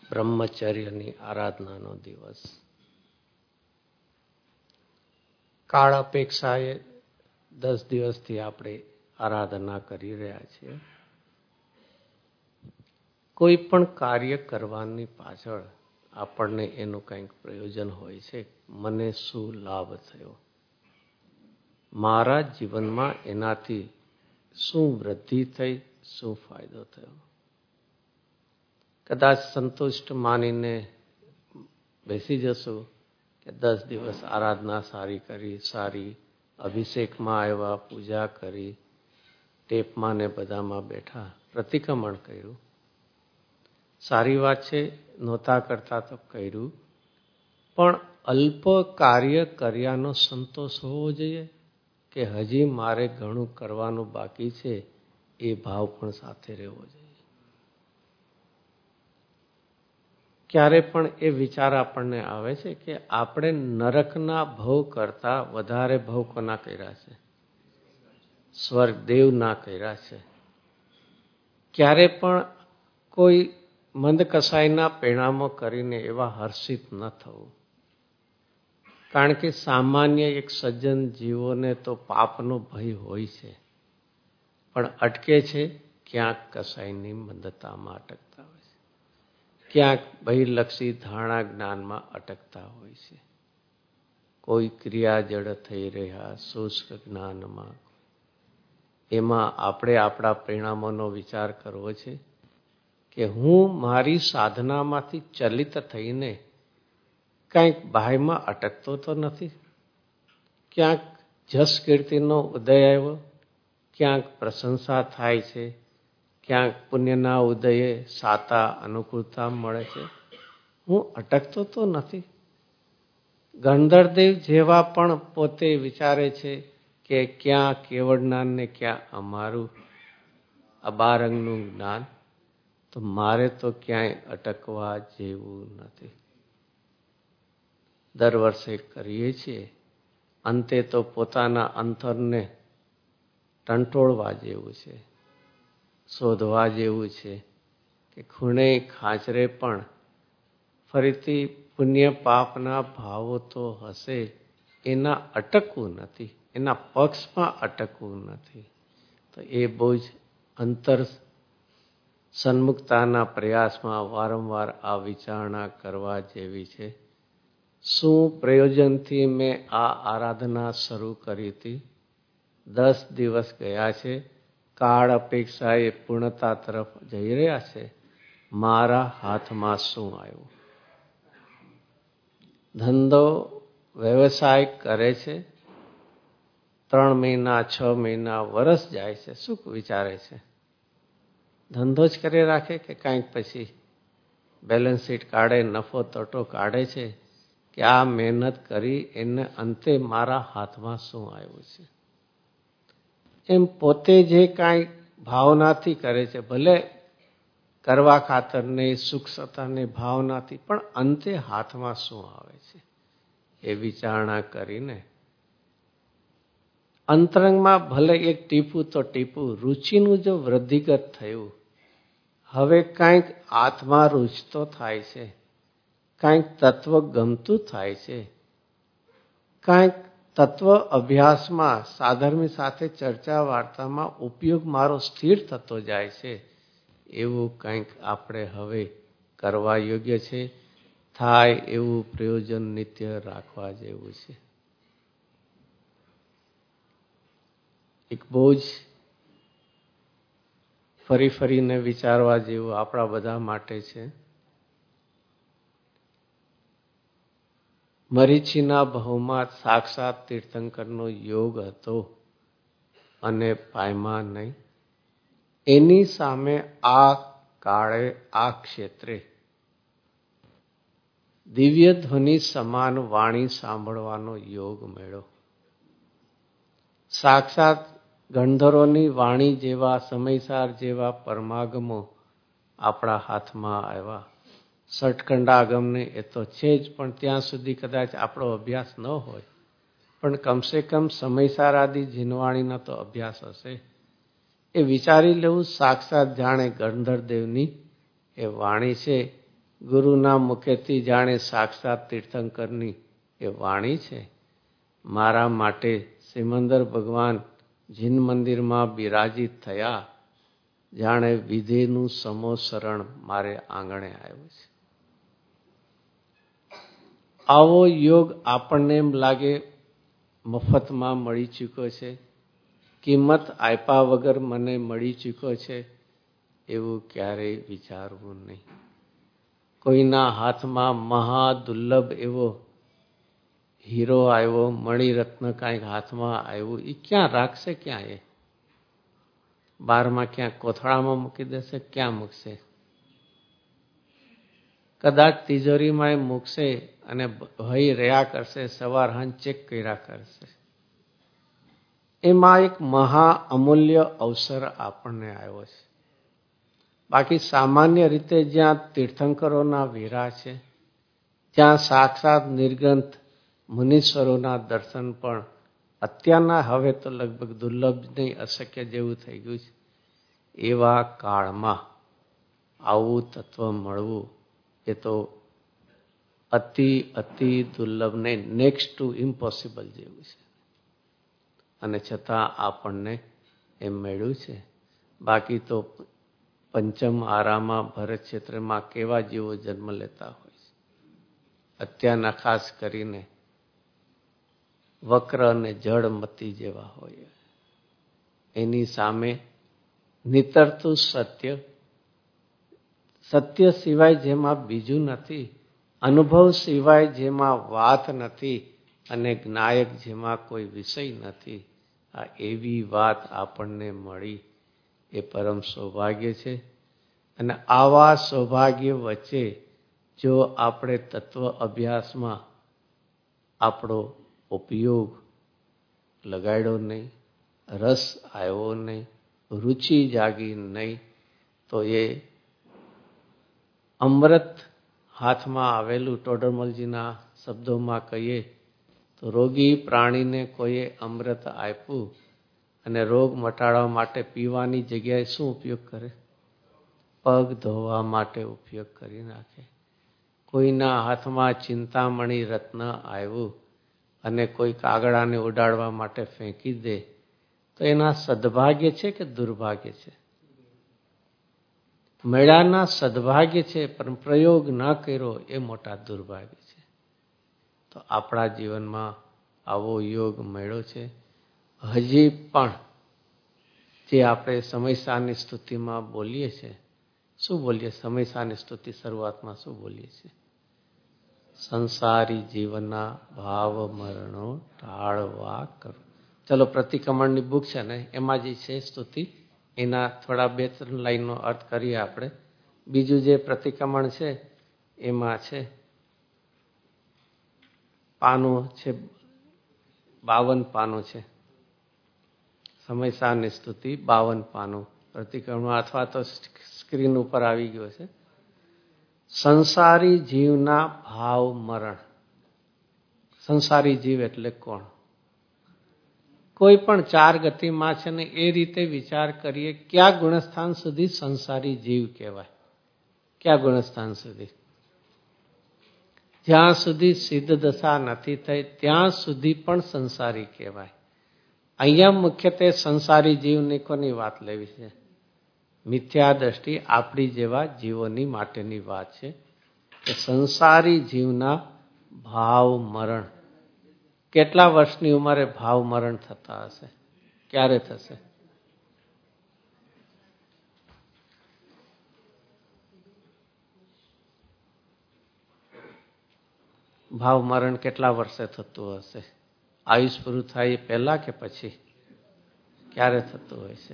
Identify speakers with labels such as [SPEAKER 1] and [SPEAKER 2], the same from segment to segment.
[SPEAKER 1] બ્રહ્મચર્યની આરાધનાનો દિવસ. કાળ અપેક્ષાએ 10 દિવસથી આપણે આરાધના કરી રહ્યા છીએ. કોઈ પણ કાર્ય કરવાની પાછળ આપણને એનું કંઈક પ્રયોજન હોય છે. મને શું લાભ થયો, મારા જીવનમાં એનાથી શું વૃદ્ધિ થઈ, શું ફાયદો થયો. કદાચ સંતુષ્ટ માનીને બેસી જશું કે 10 દિવસ આરાધના સારી કરી, સારી અભિષેકમાં આવ્યા, પૂજા કરી, ટેપમાં ને બધામાં બેઠા, પ્રતિક્રમણ કર્યું. સારી વાત છે, નહોતા કરતા તો કર્યું, પણ અલ્પ કાર્ય કર્યાનો સંતોષ હોવો જોઈએ કે હજી મારે ઘણું કરવાનું બાકી છે, એ ભાવ પણ સાથે રહેવો જોઈએ. ક્યારે પણ એ વિચાર આપણને આવે છે કે આપણે નરકના ભવ કરતા વધારે ભવ કોના કર્યા છે? સ્વર્ગ દેવના કર્યા છે. ક્યારે પણ કોઈ મંદ કસાઈના પરિણામો કરીને એવા હર્ષિત ન થવું. કારણ કે સામાન્ય એક સજ્જન જીવોને તો પાપનો ભય હોય છે, પણ અટકે છે ક્યાંક કસાઈની મંદતામાં અટકતા હોય છે, ક્યાંક બહિર્લક્ષી ધારણા જ્ઞાનમાં અટકતા હોય છે, કોઈ ક્રિયા જડ થઈ રહ્યા શુષ્ક જ્ઞાનમાં. એમાં આપણે આપણા પરિણામોનો વિચાર કરવો છે કે હું મારી સાધનામાંથી ચલિત થઈને કંઈક બાહ્યમાં અટકતો તો નથી. ક્યાંક જસ કીર્તિનો ઉદય આવ્યો, ક્યાંક પ્રશંસા થાય છે, ક્યાંક પુણ્યના ઉદયે સાતા અનુકૂળતા મળે છે. હું અટકતો તો નથી. ગણધરદેવ જેવા પણ પોતે વિચારે છે કે ક્યાં કેવળ જ્ઞાન ને ક્યાં અમારું અબારંગનું જ્ઞાન. તો મારે તો ક્યાંય અટકવા જેવું નથી. દર વર્ષે કરીએ છીએ, અંતે તો પોતાના અંતરને ટંટોળવા જેવું છે, શોધવા જેવું છે કે ખૂણે ખાંચરે પણ ફરીથી પુણ્ય પાપના ભાવો તો હશે, એના અટકવું નથી, એના પક્ષમાં અટકવું નથી. તો એ બહુ જ અંતર સન્મુખતાના પ્રયાસમાં વારંવાર આ વિચારણા કરવા જેવી છે. શું પ્રયોજનથી મેં આ આરાધના શરૂ કરી હતી? 10 દિવસ ગયા છે, કાળ અપેક્ષાએ પૂર્ણતા તરફ જઈ રહ્યા છે. મારા હાથમાં શું આવ્યું? ધંધો વ્યવસાય કરે છે, 3 મહિના 6 મહિના વર્ષ જાય છે, શું વિચારે છે? ધંધો જ કરી રાખે કે કાંઈક પછી બેલેન્સ શીટ કાઢે, નફો તોટો કાઢે છે કે આ મહેનત કરી એને અંતે મારા હાથમાં શું આવ્યું છે? એમ પોતે જે કાંઈ ભાવનાથી કરે છે, ભલે કરવા ખાતર નહીં, સુખ સત્તાની ભાવનાથી, પણ અંતે હાથમાં શું આવે છે એ વિચારણા કરીને અંતરંગમાં ભલે એક ટીપું તો ટીપું રુચિનું જો વૃદ્ધિગત થયું, હવે કાંઈક આત્મા રૂચતો થાય છે, કાંઈક તત્વ ગમતું થાય છે, કાંઈક તત્વ અભ્યાસમાં સાધર્મી સાથે ચર્ચા વાર્તામાં ઉપયોગ મારો સ્થિર થતો જાય છે, એવું કંઈક આપણે હવે કરવા યોગ્ય છે. થાય એવું પ્રયોજન નિત્ય રાખવા જેવું છે. એક બહુ જ ફરીને વિચારવા જેવું આપણા બધા માટે છે. મરીચીના ભવમાં સાક્ષાત તીર્થંકરનો યોગ હતો અને પાયમાં નહીં. એની સામે આ કાળે આ ક્ષેત્રે દિવ્ય ધ્વનિ સમાન વાણી સાંભળવાનો યોગ મળ્યો. સાક્ષાત ગણધરોની વાણી જેવા, સમયસાર જેવા પરમાગમો આપણા હાથમાં આવ્યા. સટખંડાગમને એ તો છે જ, પણ ત્યાં સુધી કદાચ આપણો અભ્યાસ ન હોય, પણ કમસે કમ સમયસાર આદિ જીનવાણીનો તો અભ્યાસ હશે. એ વિચારી લેવું સાક્ષાત જાણે ગણધરદેવની એ વાણી છે ગુરુના મુખેથી જાણે સાક્ષાત તીર્થંકરની એ વાણી છે. મારા માટે સિમંદર ભગવાન જીન મંદિરમાં બિરાજિત થયા, જાણે વિધિનું સમો શરણ મારે આંગણે આવ્યો છે. આવો યોગ આપણને એમ લાગે મફતમાં મળી ચૂક્યો છે, કિંમત આપ્યા વગર મને મળી ચૂક્યો છે, એવું ક્યારેય વિચારવું નહીં. કોઈના હાથમાં મહાદુર્લભ એવો હીરો આવ્યો, મણિરત્ન કાંઈક હાથમાં આવ્યું, એ ક્યાં રાખશે? ક્યાં એ બારમાં ક્યાં કોથળામાં મૂકી દેશે? ક્યાં મૂકશે? કદાચ તિજોરીમાં એ મૂકશે અને ભય રહ્યા કરશે, સવાર હાંજ ચેક કર્યા કરશે. એમાં એક મહા અમૂલ્ય અવસર આપણને આવ્યો છે. બાકી સામાન્ય રીતે જ્યાં તીર્થંકરોના વીરા છે, ત્યાં સાક્ષાત નિર્ગ્રંથ મુનીશ્વરોના દર્શન પણ અત્યારના હવે તો લગભગ દુર્લભ નહીં, અશક્ય જેવું થઈ ગયું છે. એવા કાળમાં આવું તત્વ મળવું એ તો અતિ દુર્લભ નહીં, નેક્સ્ટ ટુ ઇમ્પોસિબલ જેવું છે. અને છતાં આપણને એમ મળ્યું છે. બાકી તો પંચમ આરામાં ભરત ક્ષેત્રમાં કેવા જીવો જન્મ લેતા હોય છે. અત્યારના ખાસ કરીને વક્ર અને જળમતી જેવા હોય. એની સામે નિતરતું સત્ય, સત્ય સિવાય જેમાં બીજું નથી, અનુભવ સિવાય જેમાં વાત નથી, અને જ્ઞાયક જેમાં કોઈ વિષય નથી, આ એવી વાત આપણને મળી એ પરમ સૌભાગ્ય છે. અને આવા સૌભાગ્ય વચ્ચે જો આપણે તત્વ અભ્યાસમાં આપણો ઉપયોગ લગાડ્યો નહીં, રસ આવ્યો નહીં, રુચિ જાગી નહીં, તો એ અમૃત હાથમાં આવેલું, ટોડરમલજીના શબ્દોમાં કહીએ તો રોગી પ્રાણીને કોઈએ અમૃત આપ્યું અને રોગ મટાડવા માટે પીવાની જગ્યાએ શું ઉપયોગ કરે? પગ ધોવા માટે ઉપયોગ કરી નાખે. કોઈના હાથમાં ચિંતામણી રત્ન આવ્યું અને કોઈ કાગડાને ઉડાડવા માટે ફેંકી દે તો એના સદભાગ્ય છે કે દુર્ભાગ્ય છે? મેળાના સદભાગ્ય છે, પણ પ્રયોગ ન કર્યો એ મોટા દુર્ભાગ્ય છે. તો આપણા જીવનમાં આવો યોગ મળ્યો છે. હજી પણ જે આપણે સમયસાની સ્તુતિમાં બોલીએ છીએ, શું બોલીએ? સમયસાની સ્તુતિ શરૂઆતમાં શું બોલીએ છીએ? સંસારી જીવનના ભાવ મરણો ટાળવા કરો. ચલો, પ્રતિક્રમણની બુક છે ને, એમાં જે છે સ્તુતિ, એના થોડા 2-3 લાઈનનો અર્થ કરીએ આપણે. બીજું જે પ્રતિક્રમણ છે એમાં છે પાનું છે, 52 પાનું છે. સમયસાની સ્તુતિ 52 પાનું પ્રતિક્રમણ, અથવા તો સ્ક્રીન ઉપર આવી ગયો છે. સંસારી જીવના ભાવ મરણ. સંસારી જીવ એટલે કોણ? કોઈ પણ 4 ગતિમાં છે ને, એ રીતે વિચાર કરીએ કયા ગુણસ્થાન સુધી સંસારી જીવ કહેવાય? કયા ગુણસ્થાન સુધી? જ્યાં સુધી સિદ્ધ દશા નથી થઈ ત્યાં સુધી પણ સંસારી કહેવાય. અહીંયા મુખ્યત્વે સંસારી જીવની કોની વાત લેવી છે? મિથ્યા દ્રષ્ટિ આપણી જેવા જીવોની માટેની વાત છે કે સંસારી જીવના ભાવ મરણ. કેટલા વર્ષની ઉંમરે ભાવ મરણ થતા હશે? ક્યારે થશે? ભાવ મરણ કેટલા વર્ષે થતું હશે? આયુષ પૂરું થાય પહેલા કે પછી? ક્યારે થતું હોય છે?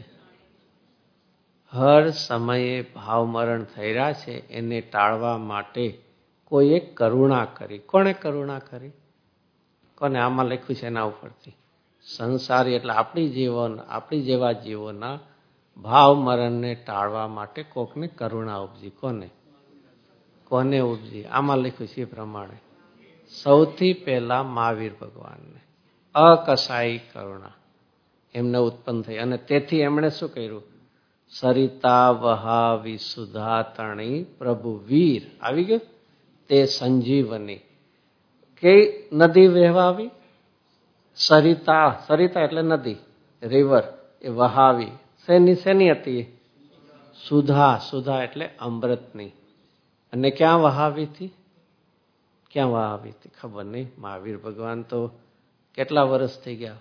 [SPEAKER 1] હર સમયે ભાવ મરણ થઈ રહ્યા છે. એને ટાળવા માટે કોઈએ કરુણા કરી. કોણે કરુણા કરી? કોને? આમાં લખ્યું છે એના ઉપરથી. સંસારી એટલે આપણી જેવા જીવોના ભાવ મરણને ટાળવા માટે કોકને કરુણા ઉપજી. કોને ઉપજી? આમાં લખ્યું છે એ પ્રમાણે સૌથી પહેલા મહાવીર ભગવાનને અકસાઈ કરુણા એમને ઉત્પન્ન થઈ. અને તેથી એમણે શું કર્યું? સરિતા વહાવી સુધા તણી પ્રભુ વીર આવી ગયું તે સંજીવની. કઈ નદી વહેવાવી? સરિતા. સરિતા એટલે નદી, રિવર. એ વહાવી શેની હતી? સુધા. સુધા એટલે અમૃતની. અને ક્યાં વહાવી હતી? ક્યાં વહાવી હતી ખબર નહીં. મહાવીર ભગવાન તો કેટલા વર્ષ થઈ ગયા?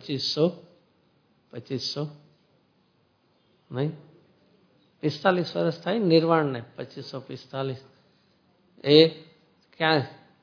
[SPEAKER 1] 2500 નહીં, 45 વર્ષ થાય નિર્વાણ ને. 2545. એ ક્યાં?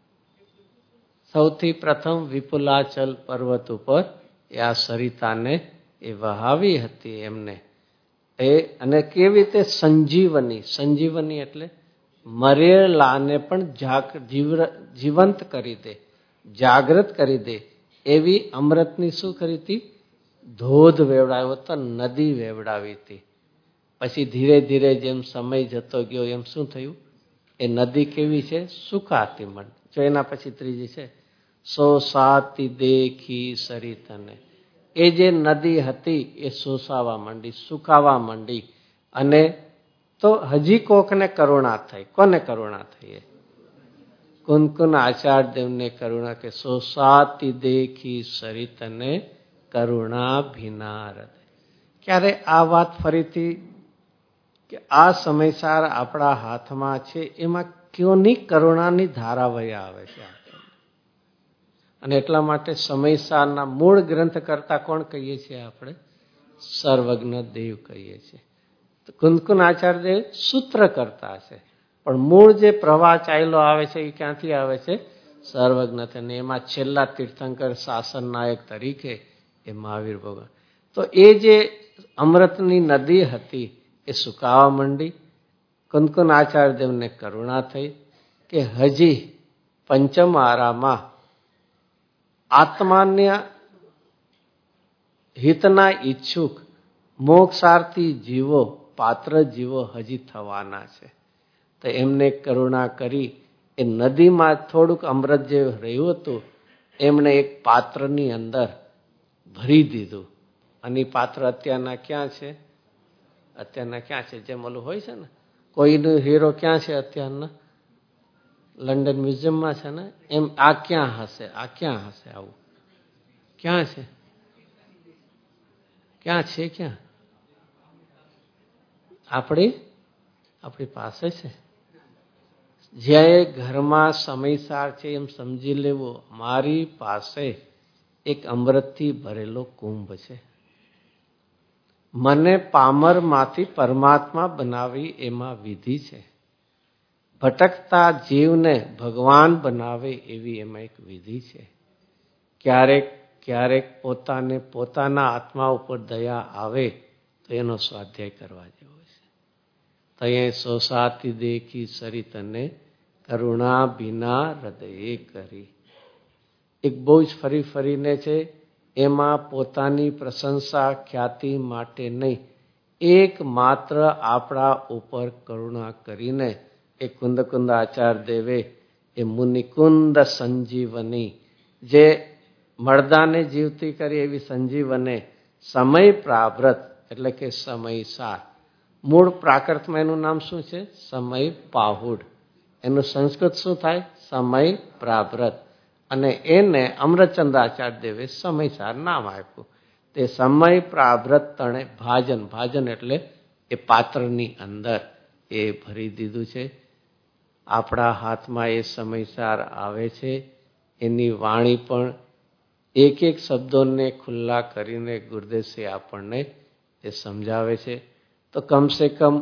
[SPEAKER 1] સૌથી પ્રથમ વિપુલાચલ પર્વત ઉપર એ આ સરિતાને એ વહાવી હતી એમને. એ અને કેવી રીતે સંજીવની. સંજીવની એટલે મરેલાને પણ જીવંત કરી દે, જાગૃત કરી દે એવી અમૃતની શું કરી હતી? ધોધ વેવડાવ્યો હતો, નદી વેવડાવી હતી. પછી ધીરે ધીરે જેમ સમય જતો ગયો એમ શું થયું? એ નદી કેવી છે? સુકાતી માંડી. જો એના પછી ત્રીજી છે સોસાતી દેખી સરિતને. એ જે નદી હતી એ સોસાવા માંડી, સુકાવા માંડી. અને તો હજી કોકને કરુણા થઈ. કોને કરુણા થઈ? કુનકુન આચાર્યદેવને કરુણા કે સોસાતી દેખી સરિતને કરુણા ભીનાર. ક્યારે આ વાત ફરીથી કે આ સમયસાર આપણા હાથમાં છે એમાં કયોની કરુણાની ધારા વહી આવે છે. અને એટલા માટે સમયસારના મૂળ ગ્રંથ કરતા કોણ કહીએ છીએ આપણે? સર્વજ્ઞ દેવ કહીએ છીએ. કુનકુન આચાર્ય સૂત્ર કરતા છે, પણ મૂળ જે પ્રવાહ ચાલ્યો આવે છે એ ક્યાંથી આવે છે? સર્વજ્ઞ. અને એમાં છેલ્લા તીર્થંકર શાસન નાયક તરીકે એ મહાવીર ભગવાન. તો એ જે અમૃતની નદી હતી એ સુકાવા માંડી. કુનકુન આચાર્યદેવને કરુણા થઈ કે હજી પંચમ આરામાં આત્માના હિતના ઈચ્છુક મોક્ષાર્થી જીવો, પાત્ર જીવો હજી થવાના છે. તો એમને કરુણા કરી એ નદીમાં થોડુંક અમૃત જે રહ્યું હતું એમણે એક પાત્રની અંદર ભરી દીધું. અને પાત્ર અત્યારના ક્યાં છે? અત્યારના ક્યાં છે? જેમ ઓલું હોય છે ને કોઈનું હીરો ક્યાં છે અત્યારના? લંડન મ્યુઝિયમમાં છે ને. એમ આ ક્યાં હશે? આ ક્યાં હશે? આવું ક્યાં છે? ક્યાં છે? ક્યાં? આપણી પાસે છે. જ્યાં ઘરમાં સમયસાર છે એમ સમજી લેવું. મારી પાસે એક અમૃતથી ભરેલો કુંભ છે. મને પામરમાંથી પરમાત્મા બનાવી એમાં વિધિ છે. ભટકતા જીવને ભગવાન બનાવે એવી એમાં એક વિધિ છે. ક્યારેક ક્યારેક પોતાના આત્મા ઉપર દયા આવે તો એનો સ્વાધ્યાય કરવા જેવો છે. તો અહીંયા સોસાતી દેખી સરિતને કરુણા ભીના હૃદયે કરી. એક બહુ જ ફરીને છે. એમાં પોતાની પ્રશંસા ખ્યાતિ માટે નહીં, એક માત્ર આપણા ઉપર કરુણા કરીને એ કુંદ આચાર્ય દેવે એ મુનિકુંદ સંજીવની જે મળદાને જીવતી કરી એવી સંજીવને સમય પ્રાવ્રત એટલે કે સમયસાર. મૂળ પ્રાકૃતમાં એનું નામ શું છે? સમય પાહુડ. એનું સંસ્કૃત શું થાય? સમય પ્રાવ્રત. અને એને અમૃતચંદ્રાચાર્ય દેવે સમયસાર નામ આપ્યું. તે સમય પ્રાવ્રત તણે ભાજન. ભાજન એટલે એ પાત્રની અંદર એ ભરી દીધું છે. આપણા હાથમાં એ સમયસાર આવે છે. એની વાણી પણ એક એક શબ્દોને ખુલ્લા કરીને ગુરુદેવશ્રી આપણને એ સમજાવે છે. તો કમસે કમ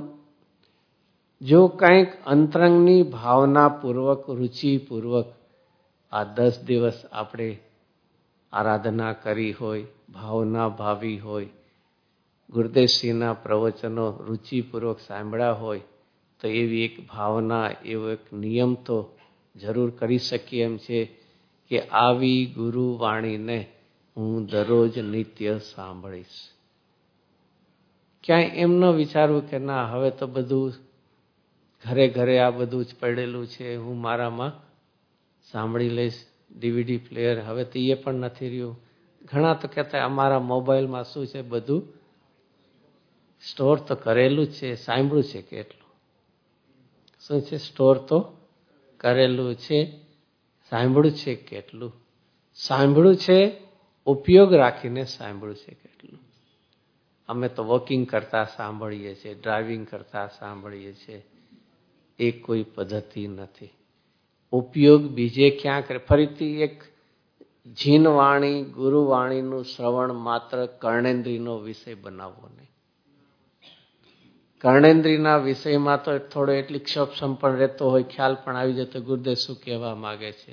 [SPEAKER 1] જો કંઈક અંતરંગની ભાવનાપૂર્વક રુચિપૂર્વક આ 10 દિવસ આપણે આરાધના કરી હોય, ભાવના ભાવી હોય, ગુરુદેવશ્રીના પ્રવચનો રુચિપૂર્વક સાંભળ્યા હોય તો એવી એક ભાવના, એવો એક નિયમ તો જરૂર કરી શકીએ એમ છે કે આવી ગુરુવાણીને હું દરરોજ નિત્ય સાંભળીશ. ક્યાંય એમ ન વિચારવું કે ના હવે તો બધું ઘરે આ બધું જ પડેલું છે, હું મારામાં સાંભળી લઈશ. DVD પ્લેયર હવે તો એ પણ નથી રહ્યું. ઘણા તો કહેતા અમારા મોબાઈલમાં શું છે બધું સ્ટોર તો કરેલું છે, સાંભળ્યું છે કેટલું? શું છે? સ્ટોર તો કરેલું છે, સાંભળ્યું છે કેટલું? સાંભળ્યું છે, ઉપયોગ રાખીને સાંભળ્યું છે કેટલું? અમે તો વોકિંગ કરતા સાંભળીએ છીએ, ડ્રાઇવિંગ કરતા સાંભળીએ છીએ. એ કોઈ પદ્ધતિ નથી. ઉપયોગ બીજે ક્યાં કરે? ફરીથી એક જીનવાણી, ગુરુવાણીનું શ્રવણ માત્ર કર્ણેન્દ્રિયનો વિષય બનાવવો નહીં. કર્ણેન્દ્રિયના વિષયમાં તો થોડો એટલી ક્ષોભ પણ રહેતો હોય, ખ્યાલ પણ આવી જતો ગુરુદેવ શું કહેવા માગે છે.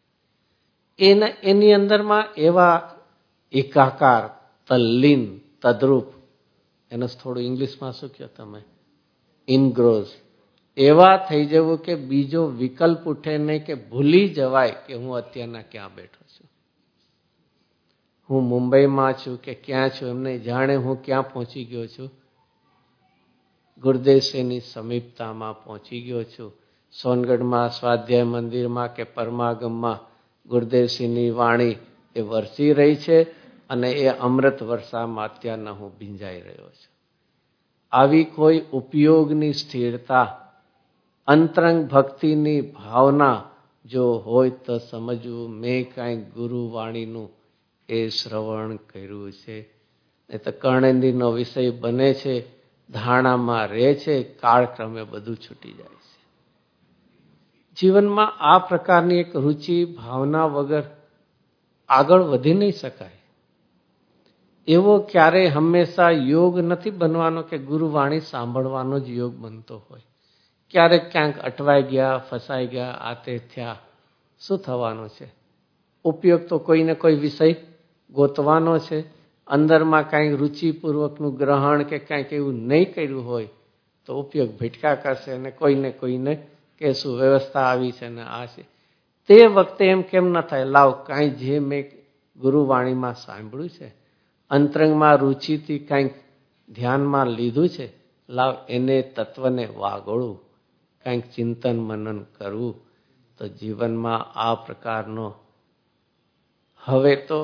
[SPEAKER 1] એની અંદરમાં એવા એકાકાર, તલ્લીન, તદ્રુપ, એનો થોડું ઇંગ્લિશમાં શું કહો તમે? ઇનગ્રોઝ. એવા થઈ જવું કે બીજો વિકલ્પ ઉઠે નહીં, કે ભૂલી જવાય કે હું અત્યારના ક્યાં બેઠો છું. હું મુંબઈમાં છું કે ક્યાં છું એમને જાણે હું ક્યાં પહોંચી ગયો છું. ગુરુદેવશ્રીની સમીપતામાં પહોંચી ગયો છું. સોનગઢમાં સ્વાધ્યાય મંદિરમાં કે પરમાગમમાં ગુરુદેવશ્રીની વાણી એ વરસી રહી છે અને એ અમૃત વર્ષામાં અત્યારના હું ભીંજાઈ રહ્યો છું. આવી કોઈ ઉપયોગની સ્થિરતા, અંતરંગ ભક્તિની ભાવના જો હોય તો સમજવું મેં કાંઈ ગુરુવાણીનું એ શ્રવણ કર્યું છે. એ તો કર્ણેન્દ્રિયનો વિષય બને છે, ધારણામાં રહે છે, કાળક્રમે બધું છૂટી જાય છે. જીવનમાં આ પ્રકારની એક રુચિ ભાવના વગર આગળ વધી નહીં શકાય. એવો ક્યારેય હંમેશા યોગ નથી બનવાનો કે ગુરુવાણી સાંભળવાનો જ યોગ બનતો હોય. ક્યારેક ક્યાંક અટવાઈ ગયા, ફસાઈ ગયા, આ તે થયા, શું થવાનું છે? ઉપયોગ તો કોઈને કોઈ વિષય ગોતવાનો છે. અંદરમાં કાંઈક રુચિપૂર્વકનું ગ્રહણ કે કાંઈક એવું નહીં કર્યું હોય તો ઉપયોગ ભટકા કરશે અને કોઈને કહેશું વ્યવસ્થા આવી છે ને આ છે. તે વખતે એમ કેમ ન થાય, લાવ કાંઈ જે મેં ગુરુવાણીમાં સાંભળ્યું છે, અંતરંગમાં રુચિથી કાંઈક ધ્યાનમાં લીધું છે, લાવ એને તત્વને વાગોળવું, કાંઈક ચિંતન મનન કરવું. તો જીવનમાં આ પ્રકારનો હવે તો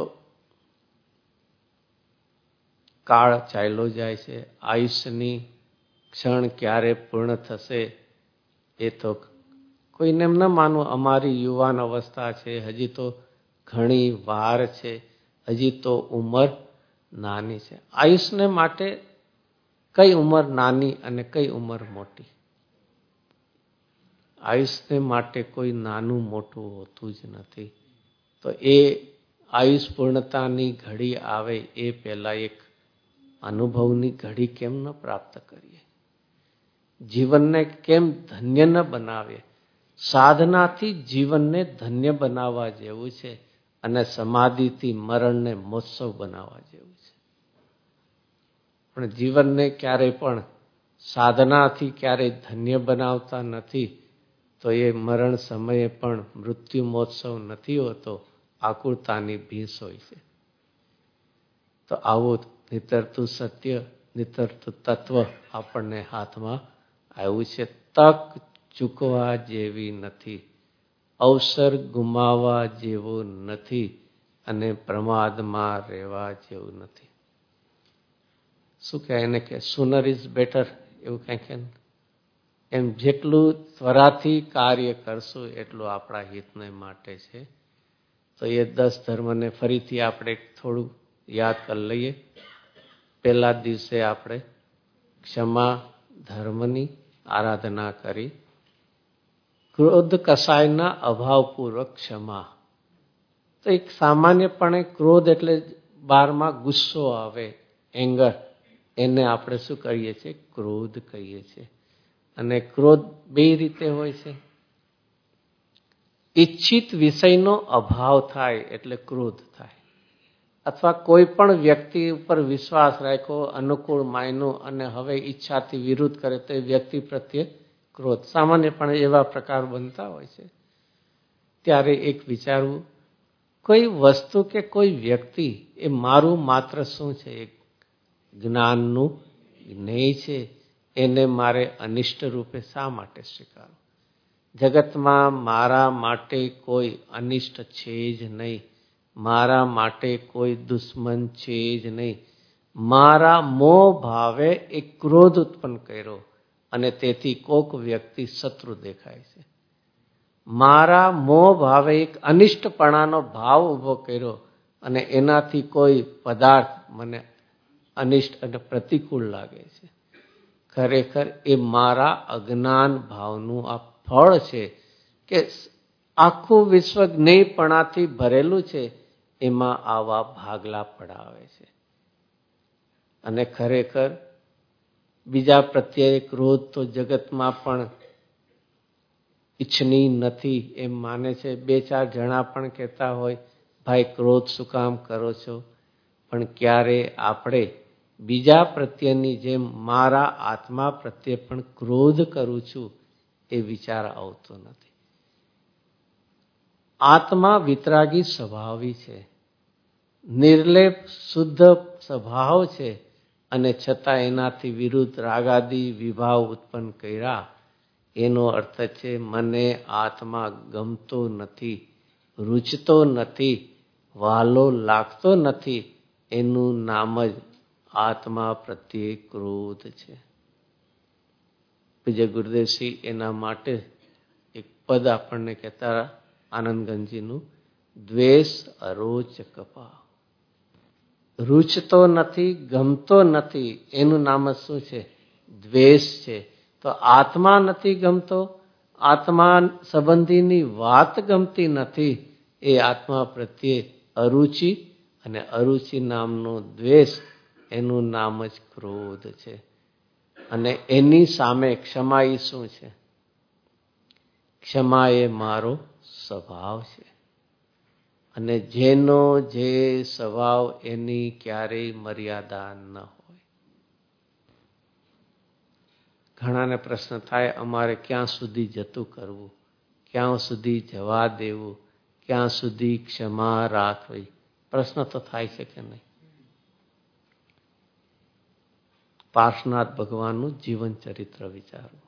[SPEAKER 1] કાળ ચાલ્યો જાય છે. આયુષ્યની ક્ષણ ક્યારે પૂર્ણ થશે એ તો કોઈને એમ ન માનવું. અમારી યુવાન અવસ્થા છે, હજી તો ઘણી વાર છે, હજી તો ઉંમર નાની છે. આયુષ્યને માટે કઈ ઉંમર નાની અને કઈ ઉંમર મોટી? આયુષ્યને માટે કોઈ નાનું મોટું હોતું જ નથી. તો એ આયુષ પૂર્ણતાની ઘડી આવે એ પહેલા એક અનુભવની ઘડી કેમ ન પ્રાપ્ત કરીએ? જીવનને કેમ ધન્ય ન બનાવીએ? સાધનાથી જીવનને ધન્ય બનાવવા જેવું છે અને સમાધિથી મરણને મહોત્સવ બનાવવા જેવું છે. પણ જીવનને ક્યારેય પણ સાધનાથી ક્યારેય ધન્ય બનાવતા નથી તો એ મરણ સમયે પણ મૃત્યુ મહોત્સવ નથી હોતો, આકુરતાની ભીંસ હોય છે. તો આવું નિતરતું સત્ય, નિતરતું તત્વ આપણને હાથમાં આવ્યું છે. તક ચૂકવા જેવી નથી, અવસર ગુમાવવા જેવો નથી અને પ્રમાદમાં રહેવા જેવું નથી. શું કહે એને કે સુનર ઇઝ બેટર, એવું કંઈક એમ. જેટલું ત્વરાથી કાર્ય કરશું એટલું આપણા હિતને માટે છે. તો એ 10 ધર્મને ફરીથી આપણે થોડું યાદ કરી લઈએ. પહેલા દિવસે આપણે ક્ષમા ધર્મની આરાધના કરી. ક્રોધ કસાયના અભાવપૂર્વક ક્ષમા. તો એક સામાન્યપણે ક્રોધ એટલે બહારમાં ગુસ્સો આવે, એંગર, એને આપણે શું કહીએ છીએ? ક્રોધ કહીએ છીએ. અને ક્રોધ બે રીતે હોય છે. ઈચ્છિત વિષયનો અભાવ થાય એટલે ક્રોધ થાય, અથવા કોઈ પણ વ્યક્તિ ઉપર વિશ્વાસ રાખ્યો, અનુકૂળ માન્યું અને હવે ઈચ્છાથી વિરુદ્ધ કરે તો એ વ્યક્તિ પ્રત્યે ક્રોધ. સામાન્યપણે એવા પ્રકાર બનતા હોય છે. ત્યારે એક વિચારવું, કોઈ વસ્તુ કે કોઈ વ્યક્તિ એ મારું માત્ર શું છે? એક જ્ઞાનનું જ્ઞેય છે. એને મારે અનિષ્ટ રૂપે શા માટે સ્વીકારવું? જગતમાં મારા માટે કોઈ અનિષ્ટ છે જ નહીં, મારા માટે કોઈ દુશ્મન છે જ નહીં. મારા મોહ ભાવે એક ક્રોધ ઉત્પન્ન કર્યો અને તેથી કોક વ્યક્તિ શત્રુ દેખાય છે. મારા મોહ ભાવે એક અનિષ્ટપણાનો ભાવ ઉભો કર્યો અને એનાથી કોઈ પદાર્થ મને અનિષ્ટ અને પ્રતિકૂળ લાગે છે. ખરેખર એ મારા અજ્ઞાન ભાવનું આ ફળ છે કે આખું વિશ્વ જ્ઞેયપણાથી ભરેલું છે, એમાં આવા ભાગલા પડાવે છે. અને ખરેખર બીજા પ્રત્યે ક્રોધ તો જગતમાં પણ ઈચ્છનીય નથી એમ માને છે. બે ચાર જણા પણ કહેતા હોય, ભાઈ ક્રોધ શું કામ કરો છો? પણ ક્યારે આપણે બીજા પ્રત્યેની જેમ મારા આત્મા પ્રત્યે પણ ક્રોધ કરું છું એ વિચાર આવતો નથી. આત્મા વિતરાગી સ્વભાવી છે, નિર્લેપ શુદ્ધ સ્વભાવ છે, અને છતાં એનાથી વિરુદ્ધ રાગાદી વિભાવ ઉત્પન્ન કર્યા. એનો અર્થ છે મને આત્મા ગમતો નથી, રૂચતો નથી, વહાલો લાગતો નથી. એનું નામ જ આત્મા પ્રત્યે ક્રોધ છે. પૂજ્ય ગુરુદેવશ્રી એના માટે એક પદ આપણને કહેતા આનંદગંજીનું, દ્વેષ અરોચક ભાવ. રૂચતો નથી, ગમતો નથી, એનું નામ જ શું છે? દ્વેષ છે. તો આત્મા નથી ગમતો, આત્મા સંબંધીની વાત ગમતી નથી, એ આત્મા પ્રત્યે અરુચિ, અને અરુચિ નામનો દ્વેષ, એનું નામ જ ક્રોધ છે. અને એની સામે ક્ષમા એ શું છે? ક્ષમા એ મારો સ્વભાવ છે. અને જેનો જે સ્વભાવ એની ક્યારેય મર્યાદા ન હોય. ઘણાને પ્રશ્ન થાય, અમારે ક્યાં સુધી જતું કરવું, ક્યાં સુધી જવા દેવું, ક્યાં સુધી ક્ષમા રાખવી? પ્રશ્ન તો થાય છે કે નહીં? પાર્શ્વનાથ ભગવાનનું જીવન ચરિત્ર વિચારવું.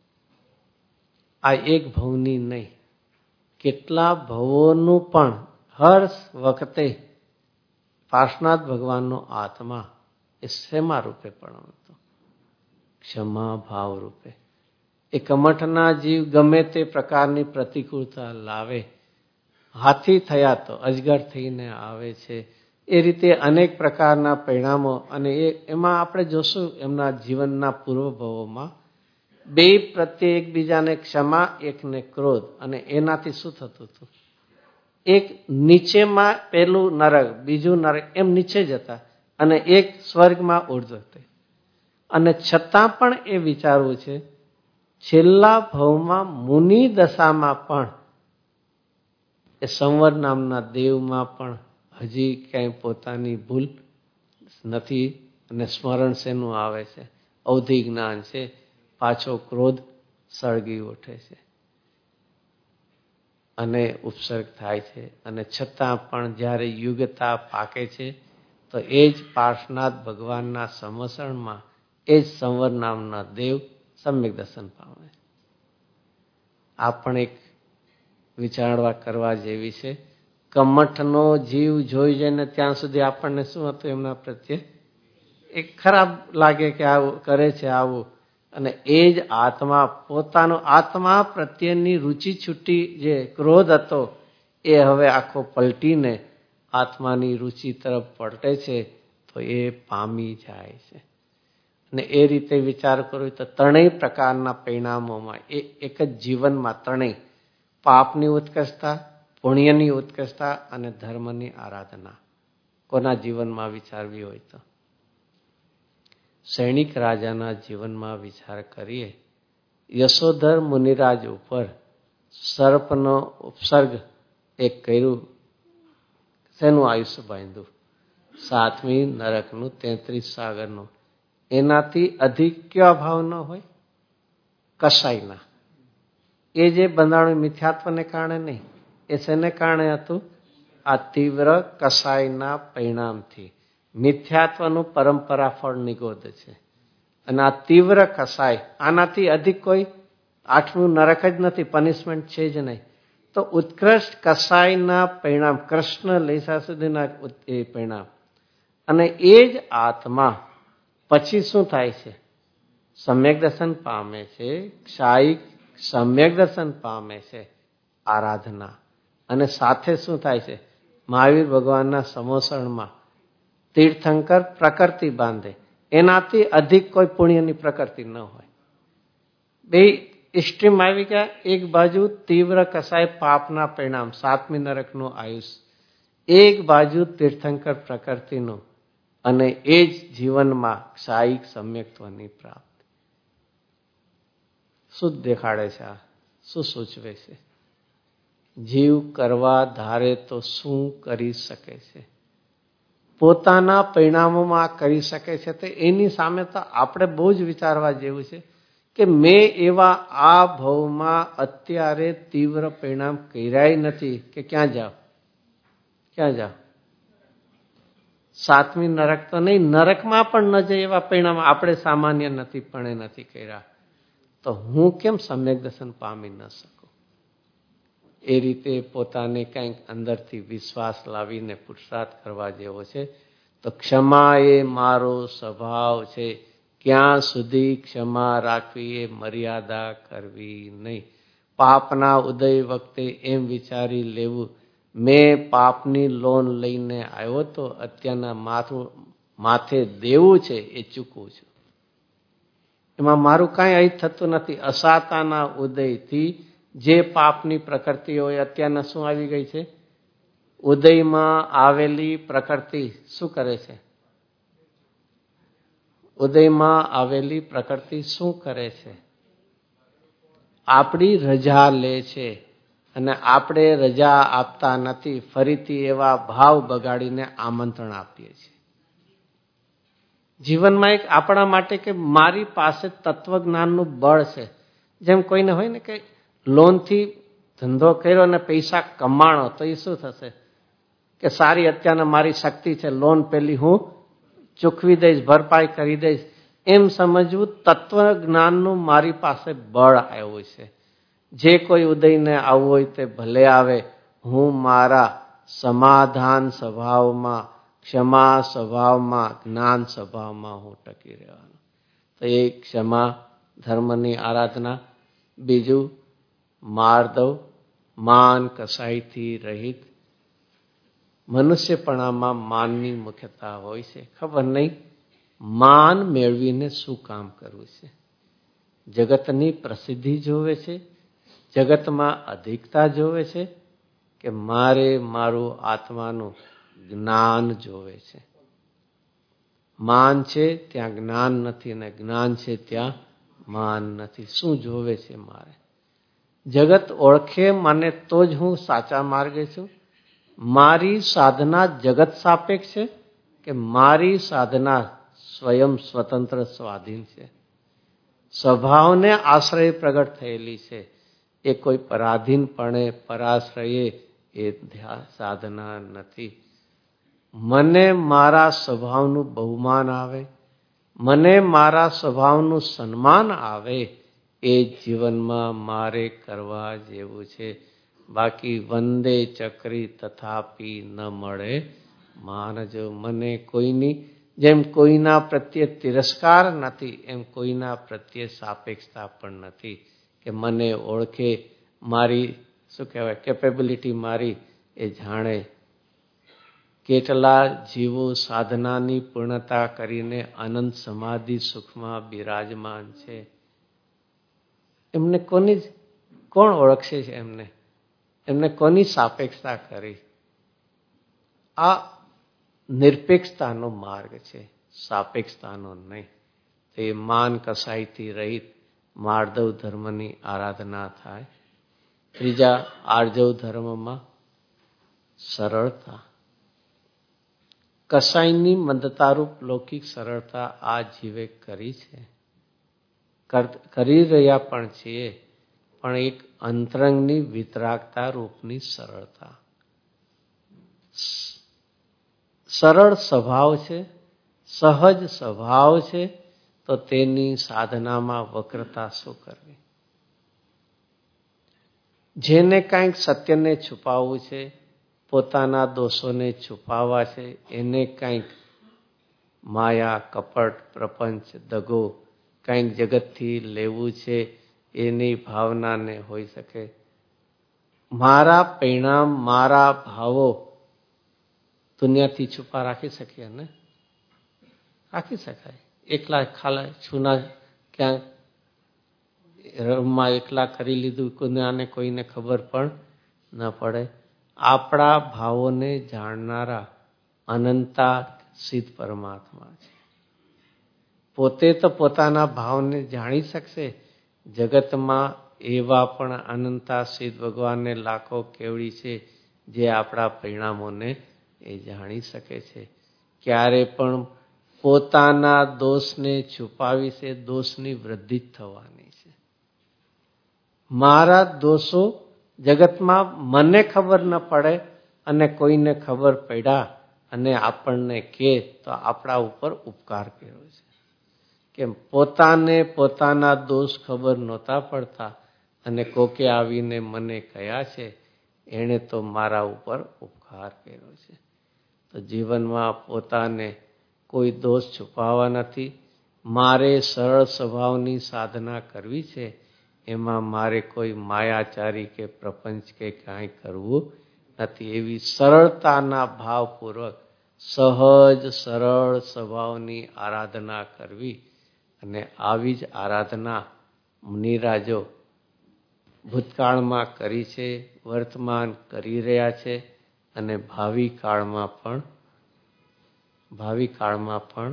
[SPEAKER 1] આ એક ભવની નહીં, કેટલા ભવોનું પણ હર વખતે પાર્શ્વનાથ ભગવાનનો આત્મા એ શેમા રૂપે પણ હતો? ક્ષમા ભાવ રૂપે. એ કમઠના જીવ ગમે તે પ્રકારની પ્રતિકૂળતા લાવે, હાથી થયા તો અજગર થઈને આવે છે. એ રીતે અનેક પ્રકારના પરિણામો, અને એમાં આપણે જોશું એમના જીવનના પૂર્વભવોમાં બે પ્રત્યે એકબીજાને ક્ષમા, એકને ક્રોધ. અને એનાથી શું થતું હતું? એક નીચેમાં પેલું નરક, બીજું નરક, એમ નીચે જતા, અને એક સ્વર્ગમાં ઉર્ધ્વ. અને છતાં પણ એ વિચારવું છે, છેલ્લા ભવમાં મુનિ દશામાં પણ એ સંવર નામના દેવમાં પણ હજી ક્યાંય પોતાની ભૂલ નથી. અને સ્મરણ શેનું આવે છે? અવધિ જ્ઞાન છે. પાછો ક્રોધ સળગી ઉઠે છે અને ઉપસર્ગ થાય છે. અને છતાં પણ જ્યારે યુગતા પાકે છે તો એ જ પાર્શ્વનાથ ભગવાનના સમસણમાં એ જ સંવર નામના દેવ સમ્યક દર્શન પામે. આ પણ એક વિચારવા કરવા જેવી છે. કમઠનો જીવ જોઈ જઈને ત્યાં સુધી આપણને શું હતું એમના પ્રત્યે? એક ખરાબ લાગે કે આવું કરે છે આવું. અને એ જ આત્મા પોતાનો આત્મા પ્રત્યેની રુચિ છૂટી, જે ક્રોધ હતો એ હવે આખો પલટીને આત્માની રુચિ તરફ પલટે છે, તો એ પામી જાય છે. અને એ રીતે વિચાર કરો તો ત્રણેય પ્રકારના પરિણામોમાં એ એક જ જીવનમાં ત્રણેય, પાપની ઉત્કર્ષતા, પુણ્યની ઉત્કર્ષતા અને ધર્મની આરાધના, કોના જીવનમાં વિચારવી હોય તો સૈનિક રાજાના જીવનમાં વિચાર કરીએ. યશોધર મુનિરાજ ઉપર સર્પનો ઉપસર્ગ એક કર્યું, શેનું આયુષ્ય બાંધ્યું? 7મી નરકનું, 33 સાગરનું. એનાથી અધિક કયો ભાવ ન હોય? કસાઈના. એ જે બંધારણ મિથ્યાત્વને કારણે નહીં, એ શેને કારણે હતું? આ તીવ્ર કસાઈના પરિણામથી. મિથ્યાત્વનું પરંપરા ફળ નિગોદ છે. અને આ તીવ્ર કસાય, આનાથી અધિક કોઈ 8મું નરક જ નથી, પનિશમેન્ટ છે જ નહીં. તો ઉત્કૃષ્ટ કસાયના પરિણામ, કૃષ્ણ લેસા સુધીના એ પરિણામ, અને એ જ આત્મા પછી શું થાય છે? સમ્યક દર્શન પામે છે. ક્ષાયિક સમ્યક દર્શન પામે છે, આરાધના. અને સાથે શું થાય છે? મહાવીર ભગવાનના સમોસણમાં તીર્થંકર પ્રકૃતિ બાંધે. એનાથી અધિક કોઈ પુણ્યની પ્રકૃતિ ન હોય. બે સ્ટ્રીમ આવી ગયા. એક બાજુ તીવ્ર કસાય પાપના પરિણામ, 7મી નરકનું આયુષ. એક બાજુ તીર્થંકર પ્રકૃતિનું, અને એ જ જીવનમાં ક્ષાયિક સમ્યક્ત્વની પ્રાપ્તિ. શું દેખાડે છે આ? શું સૂચવે છે? જીવ કરવા ધારે તો શું કરી શકે છે? પોતાના પરિણામોમાં કરી શકે છે. તો એની સામે તો આપણે બહુ જ વિચારવા જેવું છે કે મેં એવા આ ભવમાં અત્યારે તીવ્ર પરિણામ કર્યા નથી કે ક્યાં જાવ? ક્યાં જાવ? 7મી નરક તો નહીં, નરકમાં પણ ન જાય એવા પરિણામ આપણે સામાન્ય નથી પણ નથી કર્યા. તો હું કેમ સમ્યક દર્શન પામી ન શકું? એ રીતે પોતાને કંઈક અંદરથી વિશ્વાસ લાવીને પુરુષાર્થ કરવા જેવો છે. તો ક્ષમા એ મારો સ્વભાવ છે. ક્યાં સુધી ક્ષમા રાખવી, એ મર્યાદા કરવી નહીં. પાપના ઉદય વખતે એમ વિચારી લેવું, મેં પાપની લોન લઈને આવ્યો તો અત્યારના માથે દેવું છે, એ ચૂકવું છું. એમાં મારું કાંઈ અહીં થતું નથી. અસાતાના ઉદયથી જે પાપની પ્રકૃતિ હોય, અત્યારના શું આવી ગઈ છે? ઉદયમાં આવેલી પ્રકૃતિ શું કરે છે? ઉદયમાં આવેલી પ્રકૃતિ શું કરે છે? આપણી રજા લે છે. અને આપણે રજા આપતા નથી. ફરીથી એવા ભાવ બગાડીને આમંત્રણ આપીએ છીએ. જીવનમાં એક આપણા માટે કે મારી પાસે તત્વજ્ઞાનનું બળ છે. જેમ કોઈને હોય ને કે લોનથી ધંધો કર્યો અને પૈસા કમાણો, તો એ શું થશે કે સારી અત્યારના મારી શક્તિ છે, લોન પેલી હું ચૂકવી દઈશ, ભરપાઈ કરી દઈશ. એમ સમજવું તત્વજ્ઞાનનું મારી પાસે બળ આવ્યું છે. જે કોઈ ઉદયને આવવું હોય તે ભલે આવે. હું મારા સમાધાન સ્વભાવમાં, ક્ષમા સ્વભાવમાં, જ્ઞાન સ્વભાવમાં હું ટકી રહેવાનો. તો એ ક્ષમા ધર્મની આરાધના. બીજું માર્દવ, માન કસાઈથી રહિત. મનુષ્યપણામાં માનની મુખ્યતા હોય છે. ખબર નહીં માન મેળવીને શું કામ કરવું છે? જગતની પ્રસિદ્ધિ જોવે છે, જગતમાં અધિકતા જોવે છે, કે મારે મારું આત્માનું જ્ઞાન જોવે છે? માન છે ત્યાં જ્ઞાન નથી, અને જ્ઞાન છે ત્યાં માન નથી. શું જોવે છે મારે? જગત ઓળખે મને તો જ હું સાચા માર્ગે છું. મારી સાધના જગત સાપેક્ષ છે કે મારી સાધના સ્વયં સ્વતંત્ર સ્વાધીન છે? સ્વભાવને આશ્રય પ્રગટ થયેલી છે. એ કોઈ પરાધીનપણે પરાશ્રયે એ સાધના નથી. મને મારા સ્વભાવનું બહુમાન આવે, મને મારા સ્વભાવનું સન્માન આવે, એ જીવનમાં મારે કરવા જેવું છે. બાકી વંદે ચક્રી તથાપી ન મળે માનજો. મને કોઈની જેમ કોઈના પ્રત્યે તિરસ્કાર નથી, એમ કોઈના પ્રત્યે સાપેક્ષતા પણ નથી. કે મને ઓળખે, મારી શું કહેવાય કેપેબિલિટી મારી એ જાણે. કેટલા જીવો સાધનાની પૂર્ણતા કરીને અનંત સમાધિ સુખમાં બિરાજમાન છે. એમને કોણ ઓળખશે છે? એમને કોની સાપેક્ષતા કરી? આ નિરપેક્ષતાનો માર્ગ છે, સાપેક્ષતાનો નહીં. તે માન કસાઈથી રહિત માર્દવ ધર્મની આરાધના થાય. ત્રીજા આર્જવ ધર્મમાં સરળતા. કસાઈની મંદતારૂપ લૌકિક સરળતા આ જીવે કરી છે, કરી રહ્યા પણ છીએ. પણ એક અંતરંગની વિતરાગતા રૂપની સરળતા. સરળ સ્વભાવ છે, સહજ સ્વભાવ છે, તો તેની સાધનામાં વક્રતા શું કરવી? જેને કંઈક સત્યને છુપાવવું છે, પોતાના દોષોને છુપાવવા છે, એને કંઈક માયા, કપટ, પ્રપંચ, દગો, કંઈક જગતથી લેવું છે એની ભાવનાને હોઈ શકે. મારા પરિણામ, મારા ભાવો દુનિયાથી છુપા રાખી શકીએ ને? રાખી શકાય. એકલા ખાલા છૂના ક્યાંક રૂમમાં એકલા કરી લીધું, કોઈને ખબર પણ ન પડે. આપણા ભાવોને જાણનારા અનંતા સિદ્ધ પરમાત્મા છે. પોતે તો પોતાના ભાવને જાણી શકશે. જગતમાં એવા પણ અનંતા સિદ્ધ ભગવાનને લાખો કેવડી છે જે આપણા પરિણામોને એ જાણી શકે છે. ક્યારે પણ પોતાના દોષને છુપાવી છે, દોષની વૃદ્ધિ જ થવાની છે. મારા દોષો જગતમાં મને ખબર ન પડે અને કોઈને ખબર પડ્યા અને આપણને કહે તો આપણા ઉપર ઉપકાર કર્યો છે. કેમ? પોતાને પોતાના દોષ ખબર નહોતા પડતા અને કોકે આવીને મને કહ્યા છે, એણે તો મારા ઉપર ઉપકાર કર્યો છે. તો જીવનમાં પોતાને કોઈ દોષ છુપાવવા નથી. મારે સરળ સ્વભાવની સાધના કરવી છે. એમાં મારે કોઈ માયાચારી કે પ્રપંચ કે કાંઈ કરવું નથી. એવી સરળતાના ભાવપૂર્વક સહજ સરળ સ્વભાવની આરાધના કરવી. અને આવી જ આરાધના મુનિરાજો ભૂતકાળમાં કરી છે, વર્તમાન કરી રહ્યા છે અને ભાવિ કાળમાં પણ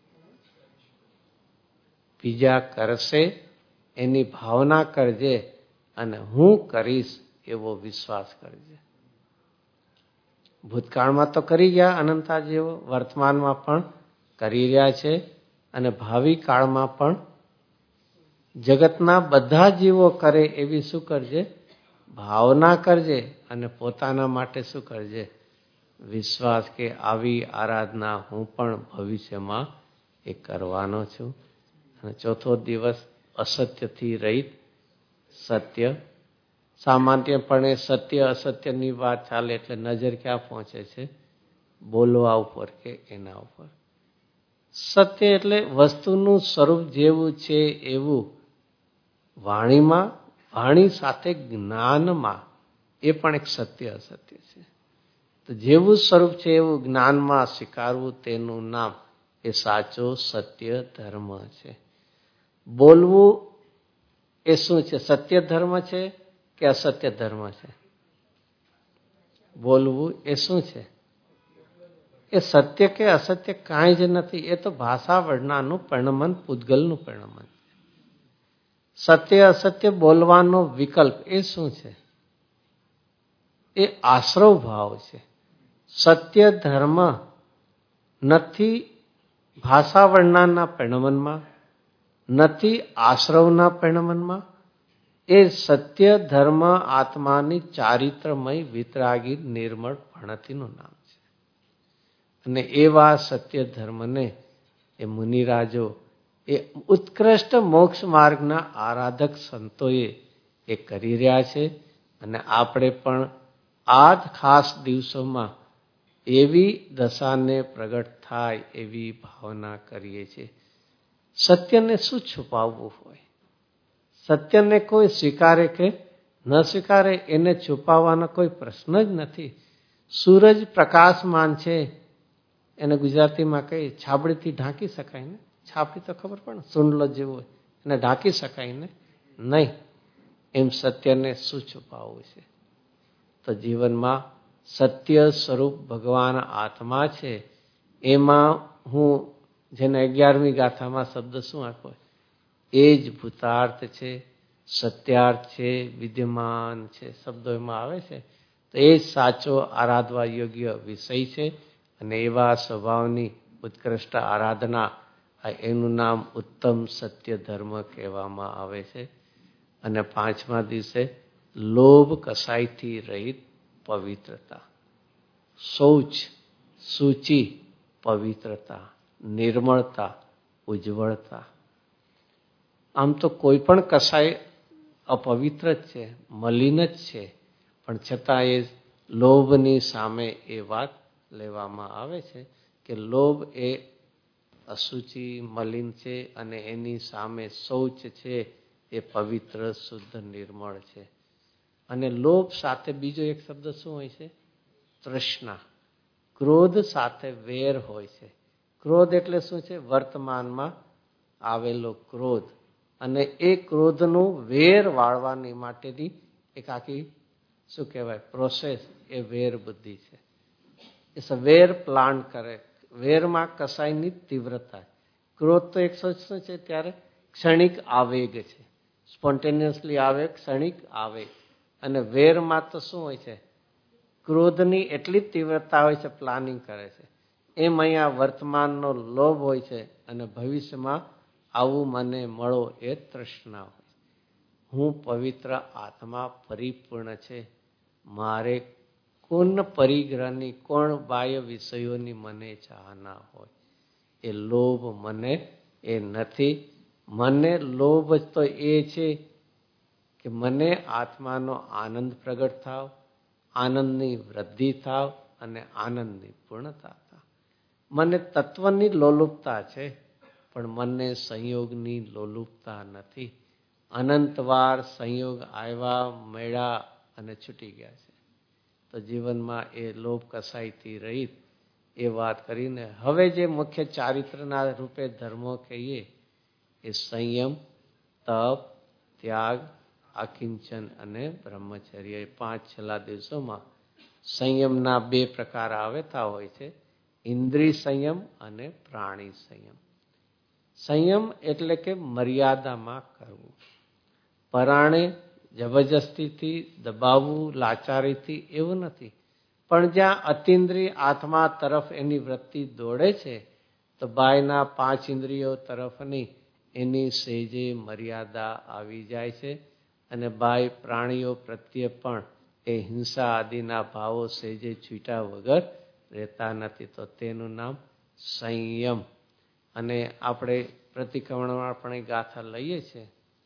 [SPEAKER 1] બીજા કરશે એની ભાવના કરજે અને હું કરીશ એવો વિશ્વાસ કરજે. ભૂતકાળમાં તો કરી ગયા અનંતાજીઓ, વર્તમાનમાં પણ કરી રહ્યા છે અને ભાવિ કાળમાં પણ જગતના બધા જીવો કરે એવી શું કરજે? ભાવના કરજે. અને પોતાના માટે શું કરજે? વિશ્વાસ કે આવી આરાધના હું પણ ભવિષ્યમાં એ કરવાનો છું. અને ચોથો દિવસ અસત્યથી રહિત સત્ય. સામાન્યપણે સત્ય અસત્યની વાત ચાલે એટલે નજર ક્યાં પહોંચે છે? બોલવા ઉપર કે એના ઉપર. સત્ય એટલે વસ્તુનું સ્વરૂપ જેવું છે એવું વાણીમાં, વાણી સાથે જ્ઞાનમાં, એ પણ એક સત્ય અસત્ય છે. તો જેવું સ્વરૂપ છે એવું જ્ઞાનમાં સ્વીકારવું, તેનું નામ એ સાચો સત્ય ધર્મ છે. બોલવું એ શું છે? સત્ય ધર્મ છે કે અસત્ય ધર્મ છે? બોલવું એ શું છે? એ સત્ય કે અસત્ય કાંઈ જ નથી. એ તો ભાષા વર્ણનાનું પરિણમન, પૂતગલનું પરિણમન. સત્ય અસત્ય બોલવાનો વિકલ્પ એ શું છે? એ આશ્રવ ભાવ છે. સત્ય ધર્મ નથી ભાષા વર્ણનાના પરિણમનમાં, નથી આશ્રવના પરિણમનમાં. એ સત્ય ધર્મ આત્માની ચારિત્રમય વિતરાગી નિર્મળ ભણતીનું નામ છે. અને એવા સત્ય ધર્મને એ મુનિરાજો, એ ઉત્કૃષ્ટ મોક્ષ માર્ગના આરાધક સંતોએ એ કરી રહ્યા છે. અને આપણે પણ આ જ ખાસ દિવસોમાં એવી દશાને પ્રગટ થાય એવી ભાવના કરીએ છીએ. સત્યને શું છુપાવવું હોય? સત્યને કોઈ સ્વીકારે કે ન સ્વીકારે, એને છુપાવવાનો કોઈ પ્રશ્ન જ નથી. સૂરજ પ્રકાશમાન છે, એને ગુજરાતીમાં કઈ છાબડીથી ઢાંકી શકાય ને? છાબડી તો ખબર પડે, સુંડલો જેવો હોય, એને ઢાંકી શકાય ને? નહીં. એમ સત્યને શું છુપાવવું છે? તો જીવનમાં સત્ય સ્વરૂપ ભગવાન આત્મા છે. એમાં હું, જેને 11મી ગાથામાં શબ્દ શું આપ્યો? એ જ ભૂતાર્થ છે, સત્યાર્થ છે, વિદ્યમાન છે, શબ્દો એમાં આવે છે. તો એ જ સાચો આરાધવા યોગ્ય વિષય છે. અને એવા સ્વભાવની ઉત્કૃષ્ટ આરાધના, એનું નામ ઉત્તમ સત્ય ધર્મ કહેવામાં આવે છે. અને 5મા દિવસે લોભ કસાયથી રહિત પવિત્રતા, શૌચ, સૂચિ, પવિત્રતા, નિર્મળતા, ઉજ્જવળતા. આમ તો કોઈ પણ કસાય અપવિત્ર જ છે, મલિન જ છે, પણ છતાં એ લોભની સામે એ વાત લેવામાં આવે છે કે લોભ એ અશુચિ મલિન છે અને એની સામે શૌચ છે એ પવિત્ર શુદ્ધ નિર્મળ છે. અને લોભ સાથે બીજો એક શબ્દ શું હોય છે? તૃષ્ણા. ક્રોધ સાથે વેર હોય છે. ક્રોધ એટલે શું છે? વર્તમાનમાં આવેલો ક્રોધ. અને એ ક્રોધનું વેર વાળવાની માટેની એક આખી શું કહેવાય પ્રોસેસ એ વેર બુદ્ધિ છે. એ વેર પ્લાન કરે. વેરમાં કસાયની તીવ્રતા. ક્રોધ તો એક શું છે? ત્યારે ક્ષણિક આવેગ છે. સ્પોન્ટેનિયસલી આવે, ક્ષણિક આવેગ. અને વેરમાં તો શું હોય છે? ક્રોધની એટલી તીવ્રતા હોય છે, પ્લાનિંગ કરે છે. એમ અહીંયા વર્તમાનનો લોભ હોય છે અને ભવિષ્યમાં આવું મને મળો એ તૃષ્ણા હોય. હું પવિત્ર આત્મા પરિપૂર્ણ છે, મારે કોણ પરિગ્રહની કોણ બાહ્ય વિષયોની મને ચાહના હોય. એ લોભ મને એ નથી. મને લોભ તો એ છે કે મને આત્માનો આનંદ પ્રગટ થાવ, આનંદની વૃદ્ધિ થાવ અને આનંદની પૂર્ણતા થાવ. મને તત્વની લોલુપતા છે, પણ મને સંયોગની લોલુપતા નથી. અનંતવાર સંયોગ આવ્યા, મળ્યા અને છૂટી ગયા છે. તો જીવનમાં એ લોભ કસાયથી રહિત એ વાત કરીને હવે જે મુખ્ય ચારિત્રના રૂપે ધર્મો કહીએ એ સંયમ, તપ, ત્યાગ, અકિંચન અને બ્રહ્મચર્ય. એ 5 છેલ્લા દિવસોમાં સંયમના 2 પ્રકાર આવતા હોય છે, ઇન્દ્રિય સંયમ અને પ્રાણી સંયમ. સંયમ એટલે કે મર્યાદામાં કરવું. પરાણે જબરજસ્તીથી દબાવવું, લાચારીથી એવું નથી. પણ જ્યાં અતિન્દ્રિય આત્મા તરફ એની વૃત્તિ દોડે છે તો બાયના 5 ઇન્દ્રિયો તરફની એની સહેજે મર્યાદા આવી જાય છે. અને બાહ્ય પ્રાણીઓ પ્રત્યે પણ એ હિંસા આદિના ભાવો સહેજે છૂટા વગર રહેતા નથી. તો તેનું નામ સંયમ. અને આપણે પ્રતિક્રમણમાં પણ એ ગાથા લઈએ છીએ.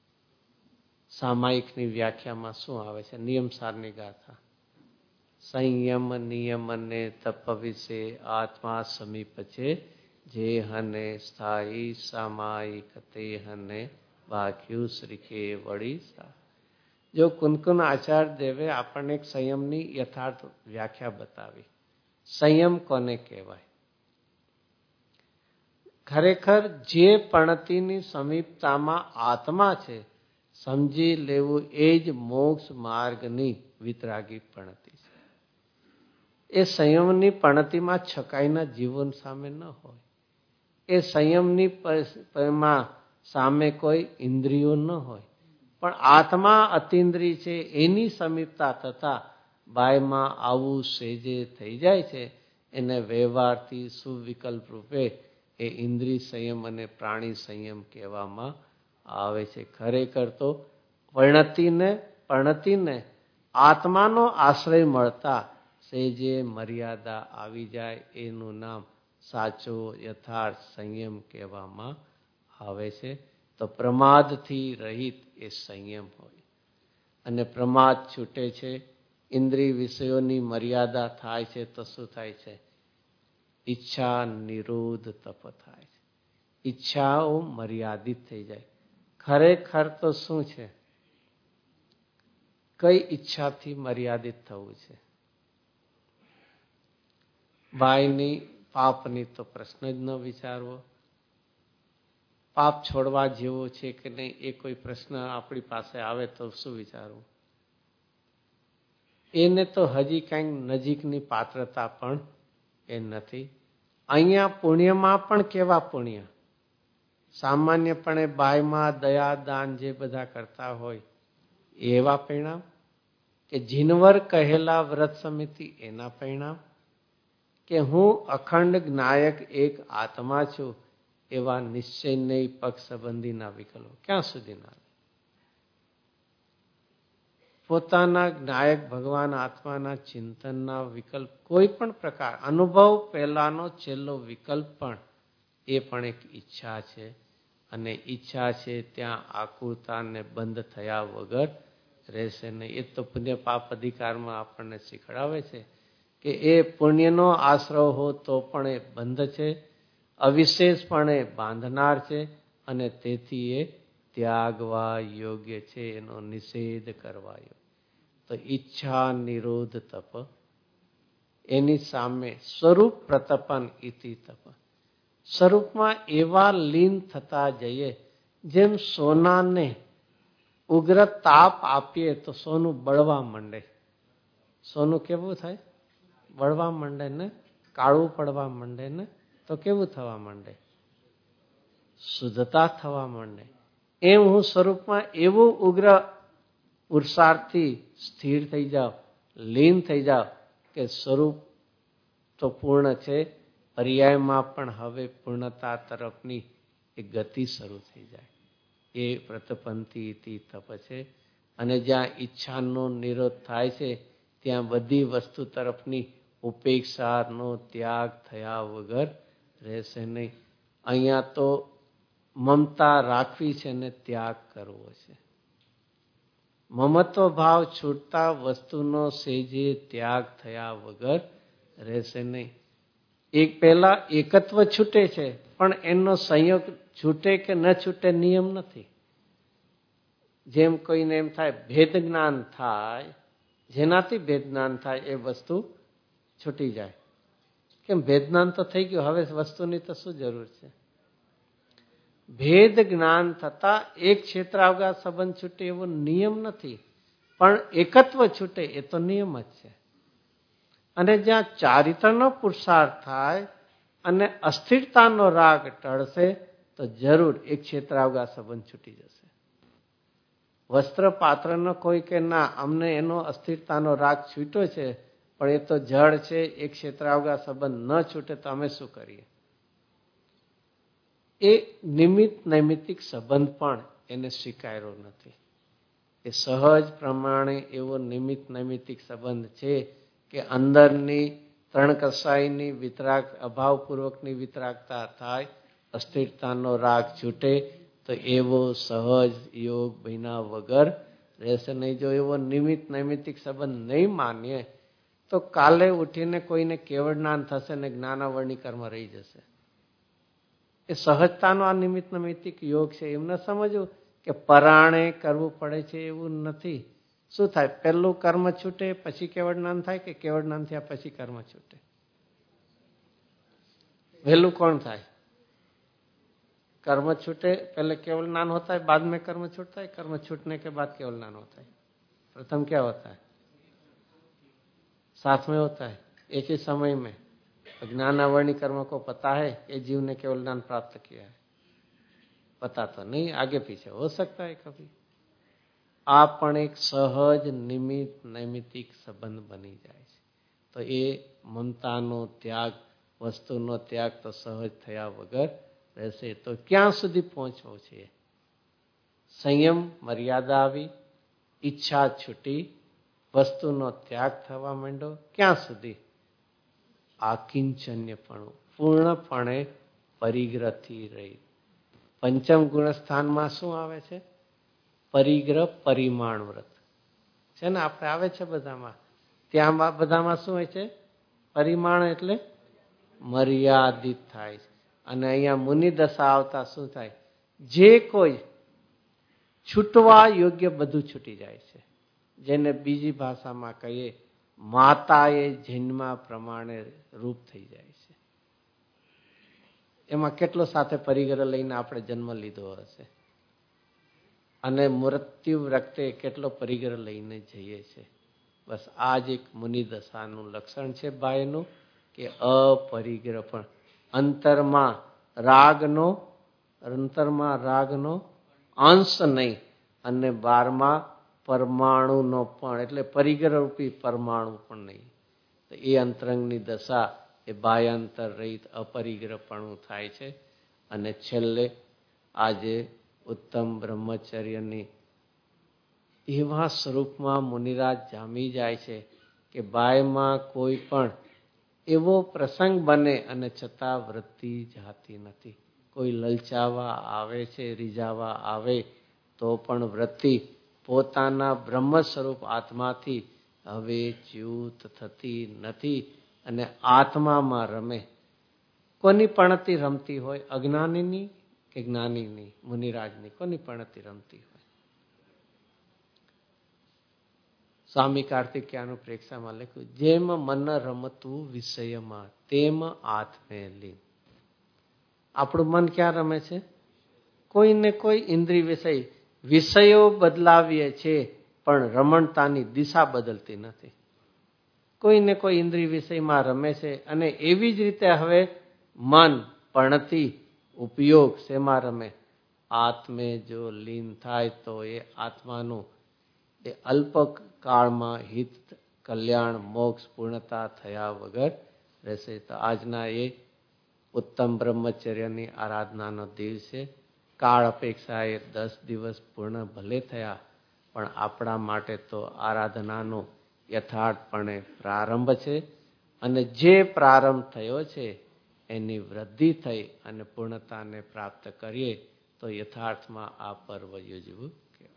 [SPEAKER 1] સામાયિકની વ્યાખ્યામાં શું આવે છે? નિયમસારની ગાથા. સંયમ નિયમને તપ વિશે આત્મા સમીપ છે, જે હને સ્થાયી સામાયિક તે હને બાક્યું શ્રીકે વળી સા. જો કુનકુન આચાર્ય દેવે આપણને એક સંયમની યથાર્થ વ્યાખ્યા બતાવી. સંયમ કોને કહેવાય? ખરેખર જે પણતિની સમીપતામાં આત્મા છે, સમજી લેવું એ જ મોક્ષ માર્ગની વિતરાગી પણતિ છે. એ સંયમની પણતિમાં છકાઈના જીવન સામે ન હોય. એ સંયમની સામે કોઈ ઇન્દ્રિયો ન હોય. પણ આત્મા અતિન્દ્રિય છે, એની સમીપતા થતા બાયમાં આવું સહેજે થઈ જાય છે. એને વ્યવહારથી સુવિકલ્પ રૂપે એ ઇન્દ્રિય સંયમ અને પ્રાણી સંયમ કહેવામાં આવે છે. ખરેખર તો પણતિને આત્માનો આશ્રય મળતા સહેજે મર્યાદા આવી જાય, એનું નામ સાચો યથાર્થ સંયમ કહેવામાં આવે છે. તો પ્રમાદથી રહિત એ સંયમ હોય. અને પ્રમાદ છૂટે છે, ઇન્દ્રિય વિષયોની મર્યાદા થાય છે તો શું થાય છે? ઈચ્છા નિરોધ તપ થાય છે. ઈચ્છાઓ મર્યાદિત થઈ જાય. ખરેખર તો શું છે? કઈ ઈચ્છાથી મર્યાદિત થવું છે? બાયની પાપની તો પ્રશ્ન જ ન વિચારવો. પાપ છોડવા જેવો છે કે નહીં એ કોઈ પ્રશ્ન આપણી પાસે આવે તો શું વિચારવું? એને તો હજી કંઈક નજીકની પાત્રતા પણ એ નથી. અહીંયા પુણ્યમાં પણ કેવા પુણ્ય? સામાન્યપણે બાયમાં દયા દાન જે બધા કરતા હોય એવા પરિણામ, કે જીનવર કહેલા વ્રત સમિતિ એના પરિણામ, કે હું અખંડ જ્ઞાયક એક આત્મા છું એવા નિશ્ચયને પક્ષ સંબંધીના વિકલ્પો ક્યાં સુધીના? પોતાના જ્ઞાયક ભગવાન આત્માના ચિંતનના વિકલ્પ કોઈ પણ પ્રકાર, અનુભવ પહેલાનો છેલ્લો વિકલ્પ પણ એ પણ એક ઈચ્છા છે. અને ઈચ્છા છે ત્યાં આકુરતાને બંધ થયા વગર રહેશે નહીં. એ તો પુણ્ય પાપ અધિકારમાં આપણને શીખડાવે છે કે એ પુણ્યનો આશરો હો તો પણ એ બંધ છે, અવિશેષપણે બાંધનાર છે અને તેથી એ ત્યાગવા યોગ્ય છે, એનો નિષેધ કરવાયો. તો ઈચ્છા નિરોધ તપ, એની સામે સ્વરૂપ પ્રતપન ઇતિ તપ. સ્વરૂપમાં એવા લીન થતા જઈએ, જેમ સોનાને ઉગ્ર તાપ આપીએ તો સોનું બળવા માંડે. સોનું કેવું થાય? બળવા માંડે ને, કાળું પડવા માંડે ને, તો કેવું થવા માંડે? શુદ્ધતા થવા માંડે. એમ હું સ્વરૂપમાં એવું ઉગ્ર પુરુષાર્થથી સ્થિર થઈ જાવ, લીન થઈ જાવ કે સ્વરૂપ તો પૂર્ણ છે, પર્યાયમાં પણ હવે પૂર્ણતા તરફની એક ગતિ શરૂ થઈ જાય. એ પ્રતપંતિ તપ છે. અને જ્યાં ઈચ્છાનો નિરોધ થાય છે ત્યાં બધી વસ્તુ તરફની ઉપેક્ષાનો ત્યાગ થયા વગર રહેશે નહીં. અહીંયા તો મમતા રાખવી છે ને ત્યાગ કરવો છે. મમત્વ ભાવ છૂટતા વસ્તુનો સેજે ત્યાગ થયા વગર રહેશે નહીં. એક પહેલા એકત્વ છૂટે છે, પણ એનો સંયોગ છૂટે કે ન છૂટે નિયમ નથી. જેમ કોઈને એમ થાય ભેદ જ્ઞાન થાય, જેનાથી ભેદ જ્ઞાન થાય એ વસ્તુ છૂટી જાય. કેમ? ભેદ જ્ઞાન તો થઈ ગયું, હવે વસ્તુની તો શું જરૂર છે? ભેદ જ્ઞાન થતા એક ક્ષેત્રાવગાહ સંબંધ છૂટે એવો નિયમ નથી, પણ એકત્વ છૂટે એ તો નિયમ જ છે. અને જ્યાં ચારિત્રનો પુરુષાર્થ થાય અને અસ્થિરતાનો રાગ ટળશે તો જરૂર એક ક્ષેત્રાવગાહ સંબંધ છૂટી જશે. વસ્ત્ર પાત્રનો કોઈ કે ના, અમને એનો અસ્થિરતાનો રાગ છૂટ્યો છે, પણ એ તો જળ છે, એક ક્ષેત્રાવગાહ સંબંધ ન છૂટે તો અમે શું કરીએ? એ નિમિત્ત નૈમિત્તિક સંબંધ પણ એને સ્વીકાર્યો નથી. એ સહજ પ્રમાણે એવો નિમિત્ત નૈમિત્તિક સંબંધ છે કે અંદરની ત્રણ કસાઈની વિતરાગ, અભાવપૂર્વકની વિતરાગતા થાય, અસ્થિરતાનો રાગ છૂટે તો એવો સહજ યોગ બન્યા વગર રહેશે નહીં. જો એવો નિમિત્ત નૈમિત્તિક સંબંધ નહીં માનીએ તો કાલે ઉઠીને કોઈને કેવળ જ્ઞાન થશે ને જ્ઞાનાવરણી કર્મ રહી જશે. એ સહજતાનો આ નિમિત્ત નૈમિત્તિક યોગ છે. એમ ન સમજવું કે પરાણે કરવું પડે છે, એવું નથી. શું થાય? પહેલું કર્મ છૂટે પછી કેવળ જ્ઞાન થાય કે કેવળ જ્ઞાન થયા પછી કર્મ છૂટે? વહેલું કોણ થાય? कर्म छूटे पहले केवल ज्ञान होता है, बाद में कर्म छूटता है. कर्म छूटने के बाद केवल ज्ञान होता है. प्रथम क्या होता है? साथ में होता है, एक ही समय में. ज्ञानावरणी कर्म को पता है ये जीव ने केवल ज्ञान प्राप्त किया है, पता तो नहीं, आगे पीछे हो सकता है कभी. आप पण एक सहज निमित्त नैमित्तिक संबंध बनी जाए तो ये ममतानो त्याग, वस्तुनो त्याग तो सहज थया वगर રહેશે. તો ક્યાં સુધી પહોંચવું છે? સંયમ મર્યાદા આવી, ઈચ્છા છૂટી, વસ્તુનો ત્યાગ થવા માંડ્યો. ક્યાં સુધી? આકિંચન્યપણું, પૂર્ણપણે પરિગ્રહથી રહી. પંચમ ગુણસ્થાનમાં શું આવે છે? પરિગ્રહ પરિમાણ વ્રત છે ને, આપણે આવે છે બધામાં. ત્યાં બધામાં શું હોય છે? પરિમાણ એટલે મર્યાદિત થાય છે. અને અહીંયા મુનિ દશા આવતા શું થાય? જે કોઈ છૂટવા યોગ્ય બધું છૂટી જાય છે. જેને બીજી ભાષામાં કહીએ માતાએ જન્મા પ્રમાણે રૂપ થઈ જાય છે. એમાં કેટલો સાથે પરિગ્રહ લઈને આપણે જન્મ લીધો હશે, અને મૃત્યુ વખતે કેટલો પરિગ્રહ લઈને જઈએ છે. બસ આ જ એક મુનિ દશાનું લક્ષણ છે ભાઈનું, કે અપરિગ્રહ પણ અંતરમાં રાગનો અંશ નહીં, અને 12મા પરમાણુનો પણ, એટલે પરિગ્રહ રૂપી પરમાણુ પણ નહીં. તો એ અંતરંગની દશા એ બાહ્યાંતર રહિત અપરિગ્રહપણું થાય છે. અને છેલ્લે આજે ઉત્તમ બ્રહ્મચર્યની એવા સ્વરૂપમાં મુનિરાજ જામી જાય છે કે બાહ્યમાં કોઈ પણ એવો પ્રસંગ બને અને છતાં વૃત્તિ જાતી નથી. કોઈ લલચાવા આવે છે, રીઝાવા આવે તો પણ વૃત્તિ પોતાના બ્રહ્મ સ્વરૂપ આત્માથી હવે ચ્યુત થતી નથી અને આત્મામાં રમે. કોની પણતી રમતી હોય? અજ્ઞાનીની કે જ્ઞાનીની? મુનિરાજની કોની પણતી રમતી હોય? સ્વામી કાર્તિક્યાનું પ્રેક્ષામાં લખ્યું, જેમ મન રમતું વિષયમાં તેમ આત્મે લીન. આપણું મન ક્યાં રમે છે? કોઈ ને કોઈ ઇન્દ્રિય વિષયો બદલાવીએ છે, પણ રમણતાની દિશા બદલતી નથી. કોઈ ને કોઈ ઇન્દ્રિય વિષયમાં રમે છે. અને એવી જ રીતે હવે મન પણતી ઉપયોગ શેમાં રમે? આત્મે જો લીન થાય તો એ આત્માનું એ અલ્પકાળમાં હિત, કલ્યાણ, મોક્ષ, પૂર્ણતા થયા વગર રહેશે. તો આજના એ ઉત્તમ બ્રહ્મચર્યની આરાધનાનો દિવસ છે. કાળ અપેક્ષાએ 10 દિવસ પૂર્ણ ભલે થયા, પણ આપણા માટે તો આરાધનાનો યથાર્થપણે પ્રારંભ છે. અને જે પ્રારંભ થયો છે એની વૃદ્ધિ થઈ અને પૂર્ણતાને પ્રાપ્ત કરીએ તો યથાર્થમાં આ પર્વ યોજવું કહેવાય.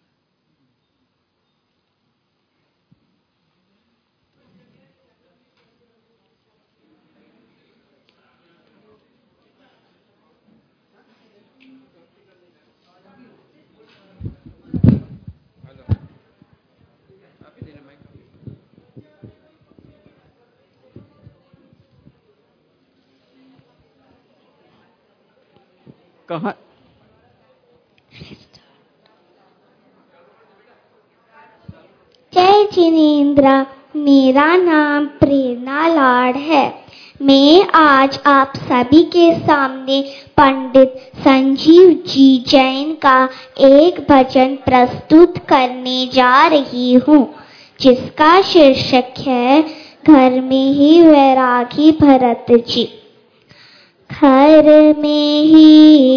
[SPEAKER 2] जय जिनेन्द्र, मेरा नाम प्रेरणा लाड है। मैं आज आप सभी के सामने पंडित संजीव जी जैन का एक भजन प्रस्तुत करने जा रही हूँ, जिसका शीर्षक है घर में ही वैरागी भरत जी। घर में ही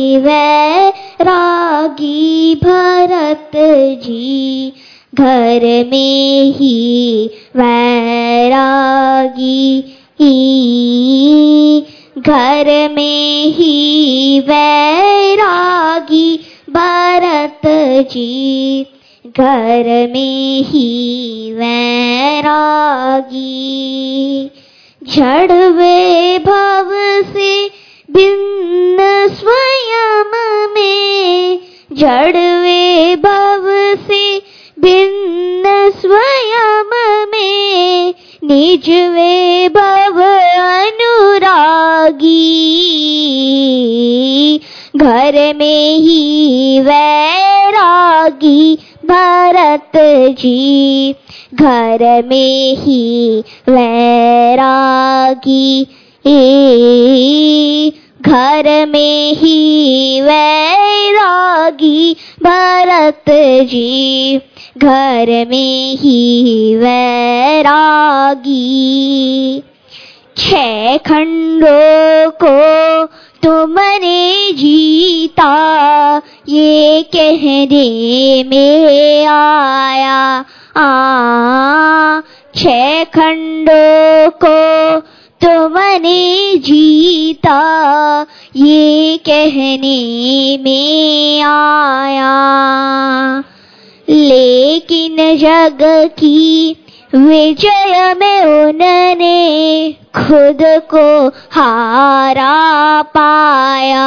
[SPEAKER 2] वैरागी भरत जी, घर में ही वैरागी, घर में ही वैरागी भरत जी, घर में ही वैरागी। जड़वे भव से भिन्न स्वयं में, जड़वे भव से भिन्न स्वयं में, निज वे भव अनुरागी। घर में ही वैरागी भरत जी, घर में ही वैरागी, घर में ही वैरागी भरत जी, घर में ही वैरागी। 6 खंडों को तुमने जीता, ये कहने में आया। 6 खंडों को तुमने जीता, ये कहने में आया। लेकिन जग की विजय में उन्होंने खुद को हारा पाया।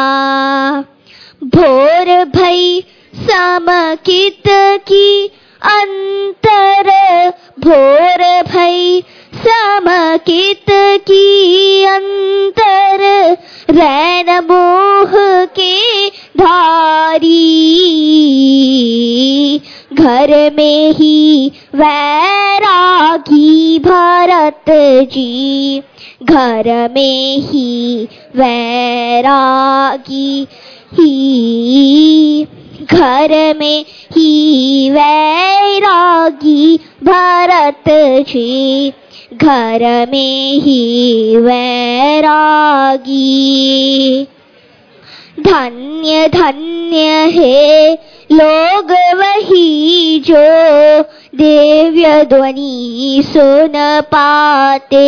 [SPEAKER 2] भोर भई समकित की अंतर, भोर भई समकित की अंतर, रैन मोह के धारी। घर में ही वैरागी भरत जी, घर में ही वैरागी, घर में ही वैरागी भरत जी, घर में ही वैरागी। धन्य धन्य है लोग वही जो दिव्य ध्वनि सुन पाते।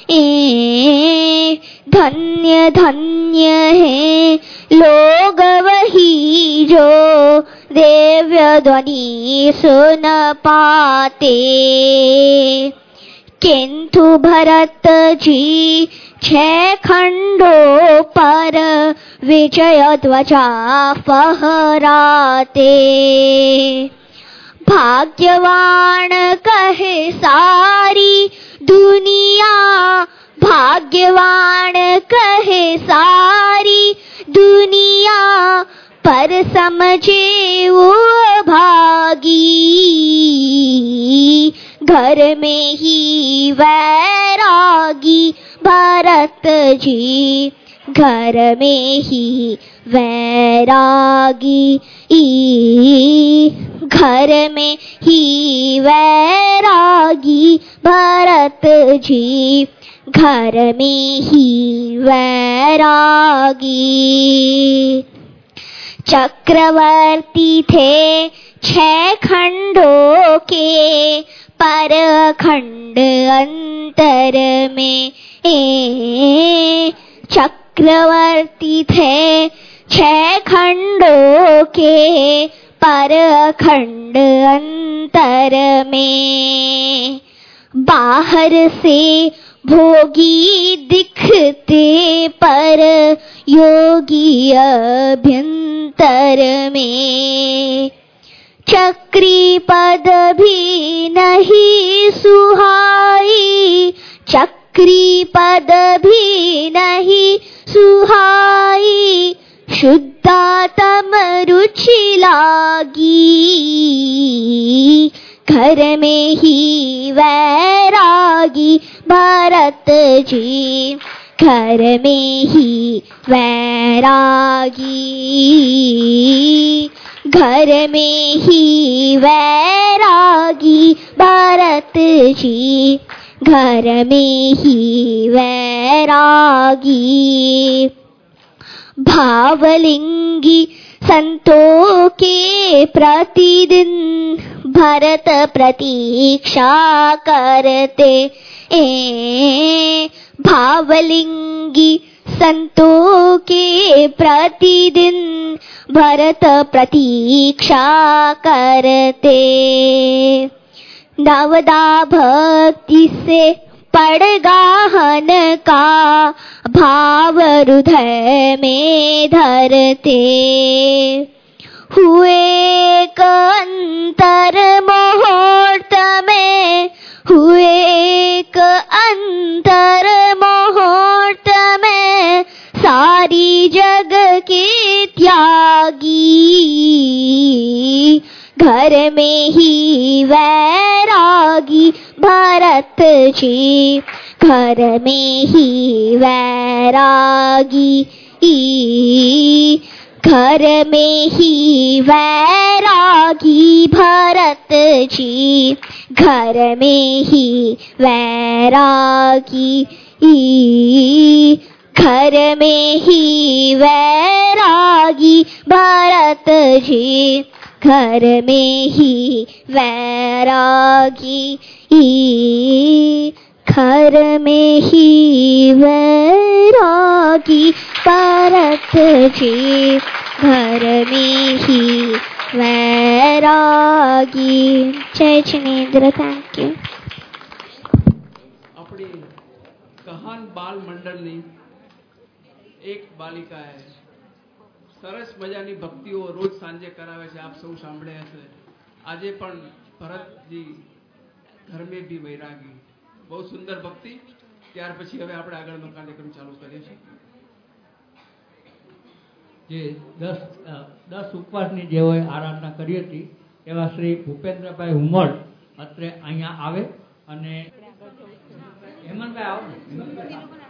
[SPEAKER 2] धन्य धन्य है लोग वही जो दिव्य ध्वनि सुन पाते। किंतु भरत जी छह खंडों पर विजय ध्वजा फहराते। भाग्यवान कहे सारी दुनिया, भाग्यवान कहे सारी दुनिया, पर समझे वो भागी। घर में ही वैरागी भरत जी, घर में ही वैरागी, घर में ही वैरागी भरत जी, घर में ही वैरागी। चक्रवर्ती थे छह खंडों के, पर खंड अंतर में। चक्रवर्ती थे छह खंडों के, पर खंड अंतर में। बाहर से भोगी दिखते, पर योगी अभ्यंतर में। चक्री पद भी नहीं सुहाई, चक्री पद भी नहीं सुहाई, शुद्धात्म रुचि लागी। घर में ही वैरागी भरत जी, घर में ही वैरागी, घर में ही वैरागी भरत जी, घर में ही वैरागी। भावलिंगी संतों के प्रतिदिन भरत प्रतीक्षा करते। भावलिंगी संतों के प्रतिदिन भरत प्रतीक्षा करते। नवदा भक्ति से पड़ गाहन का भाव हृदय में धरते। हुए एक अंतर मुहूर्त में, हुए एक अंतर मुहूर्त में, सारी जग के त्यागी। घर में ही वैरागी भरत जी, घर में ही वैरागी, घर में ही वैरागी भरत जी, घर में ही वैरागी, घर में ही वैरागी भरत जी, घर में ही वैरागी, घर में ही वैरागी भरत जी, घर में ही वैरागी। जय जिनेन्द्र, थैंक यू।
[SPEAKER 3] अपनी कहान बाल मंडलनी एक बालिका है, सरस मजानी भक्तिओ रोज सांजे करावे छे। आप सौ सांभळे हशे। आजे पण भरतजी घर में भी वैरागी, बहुत सुंदर भक्ति। ત્યાર પછી હવે આપણે આગળનો કાર્યક્રમ ચાલુ કરીએ છીએ।
[SPEAKER 4] જે 10 ઉપવાસની જે હોય આરાધના કરી હતી એવા શ્રી ભૂપેન્દ્રભાઈ હુમલ અત્રે અહીંયા આવે અને હેમંતભાઈ આવો ને।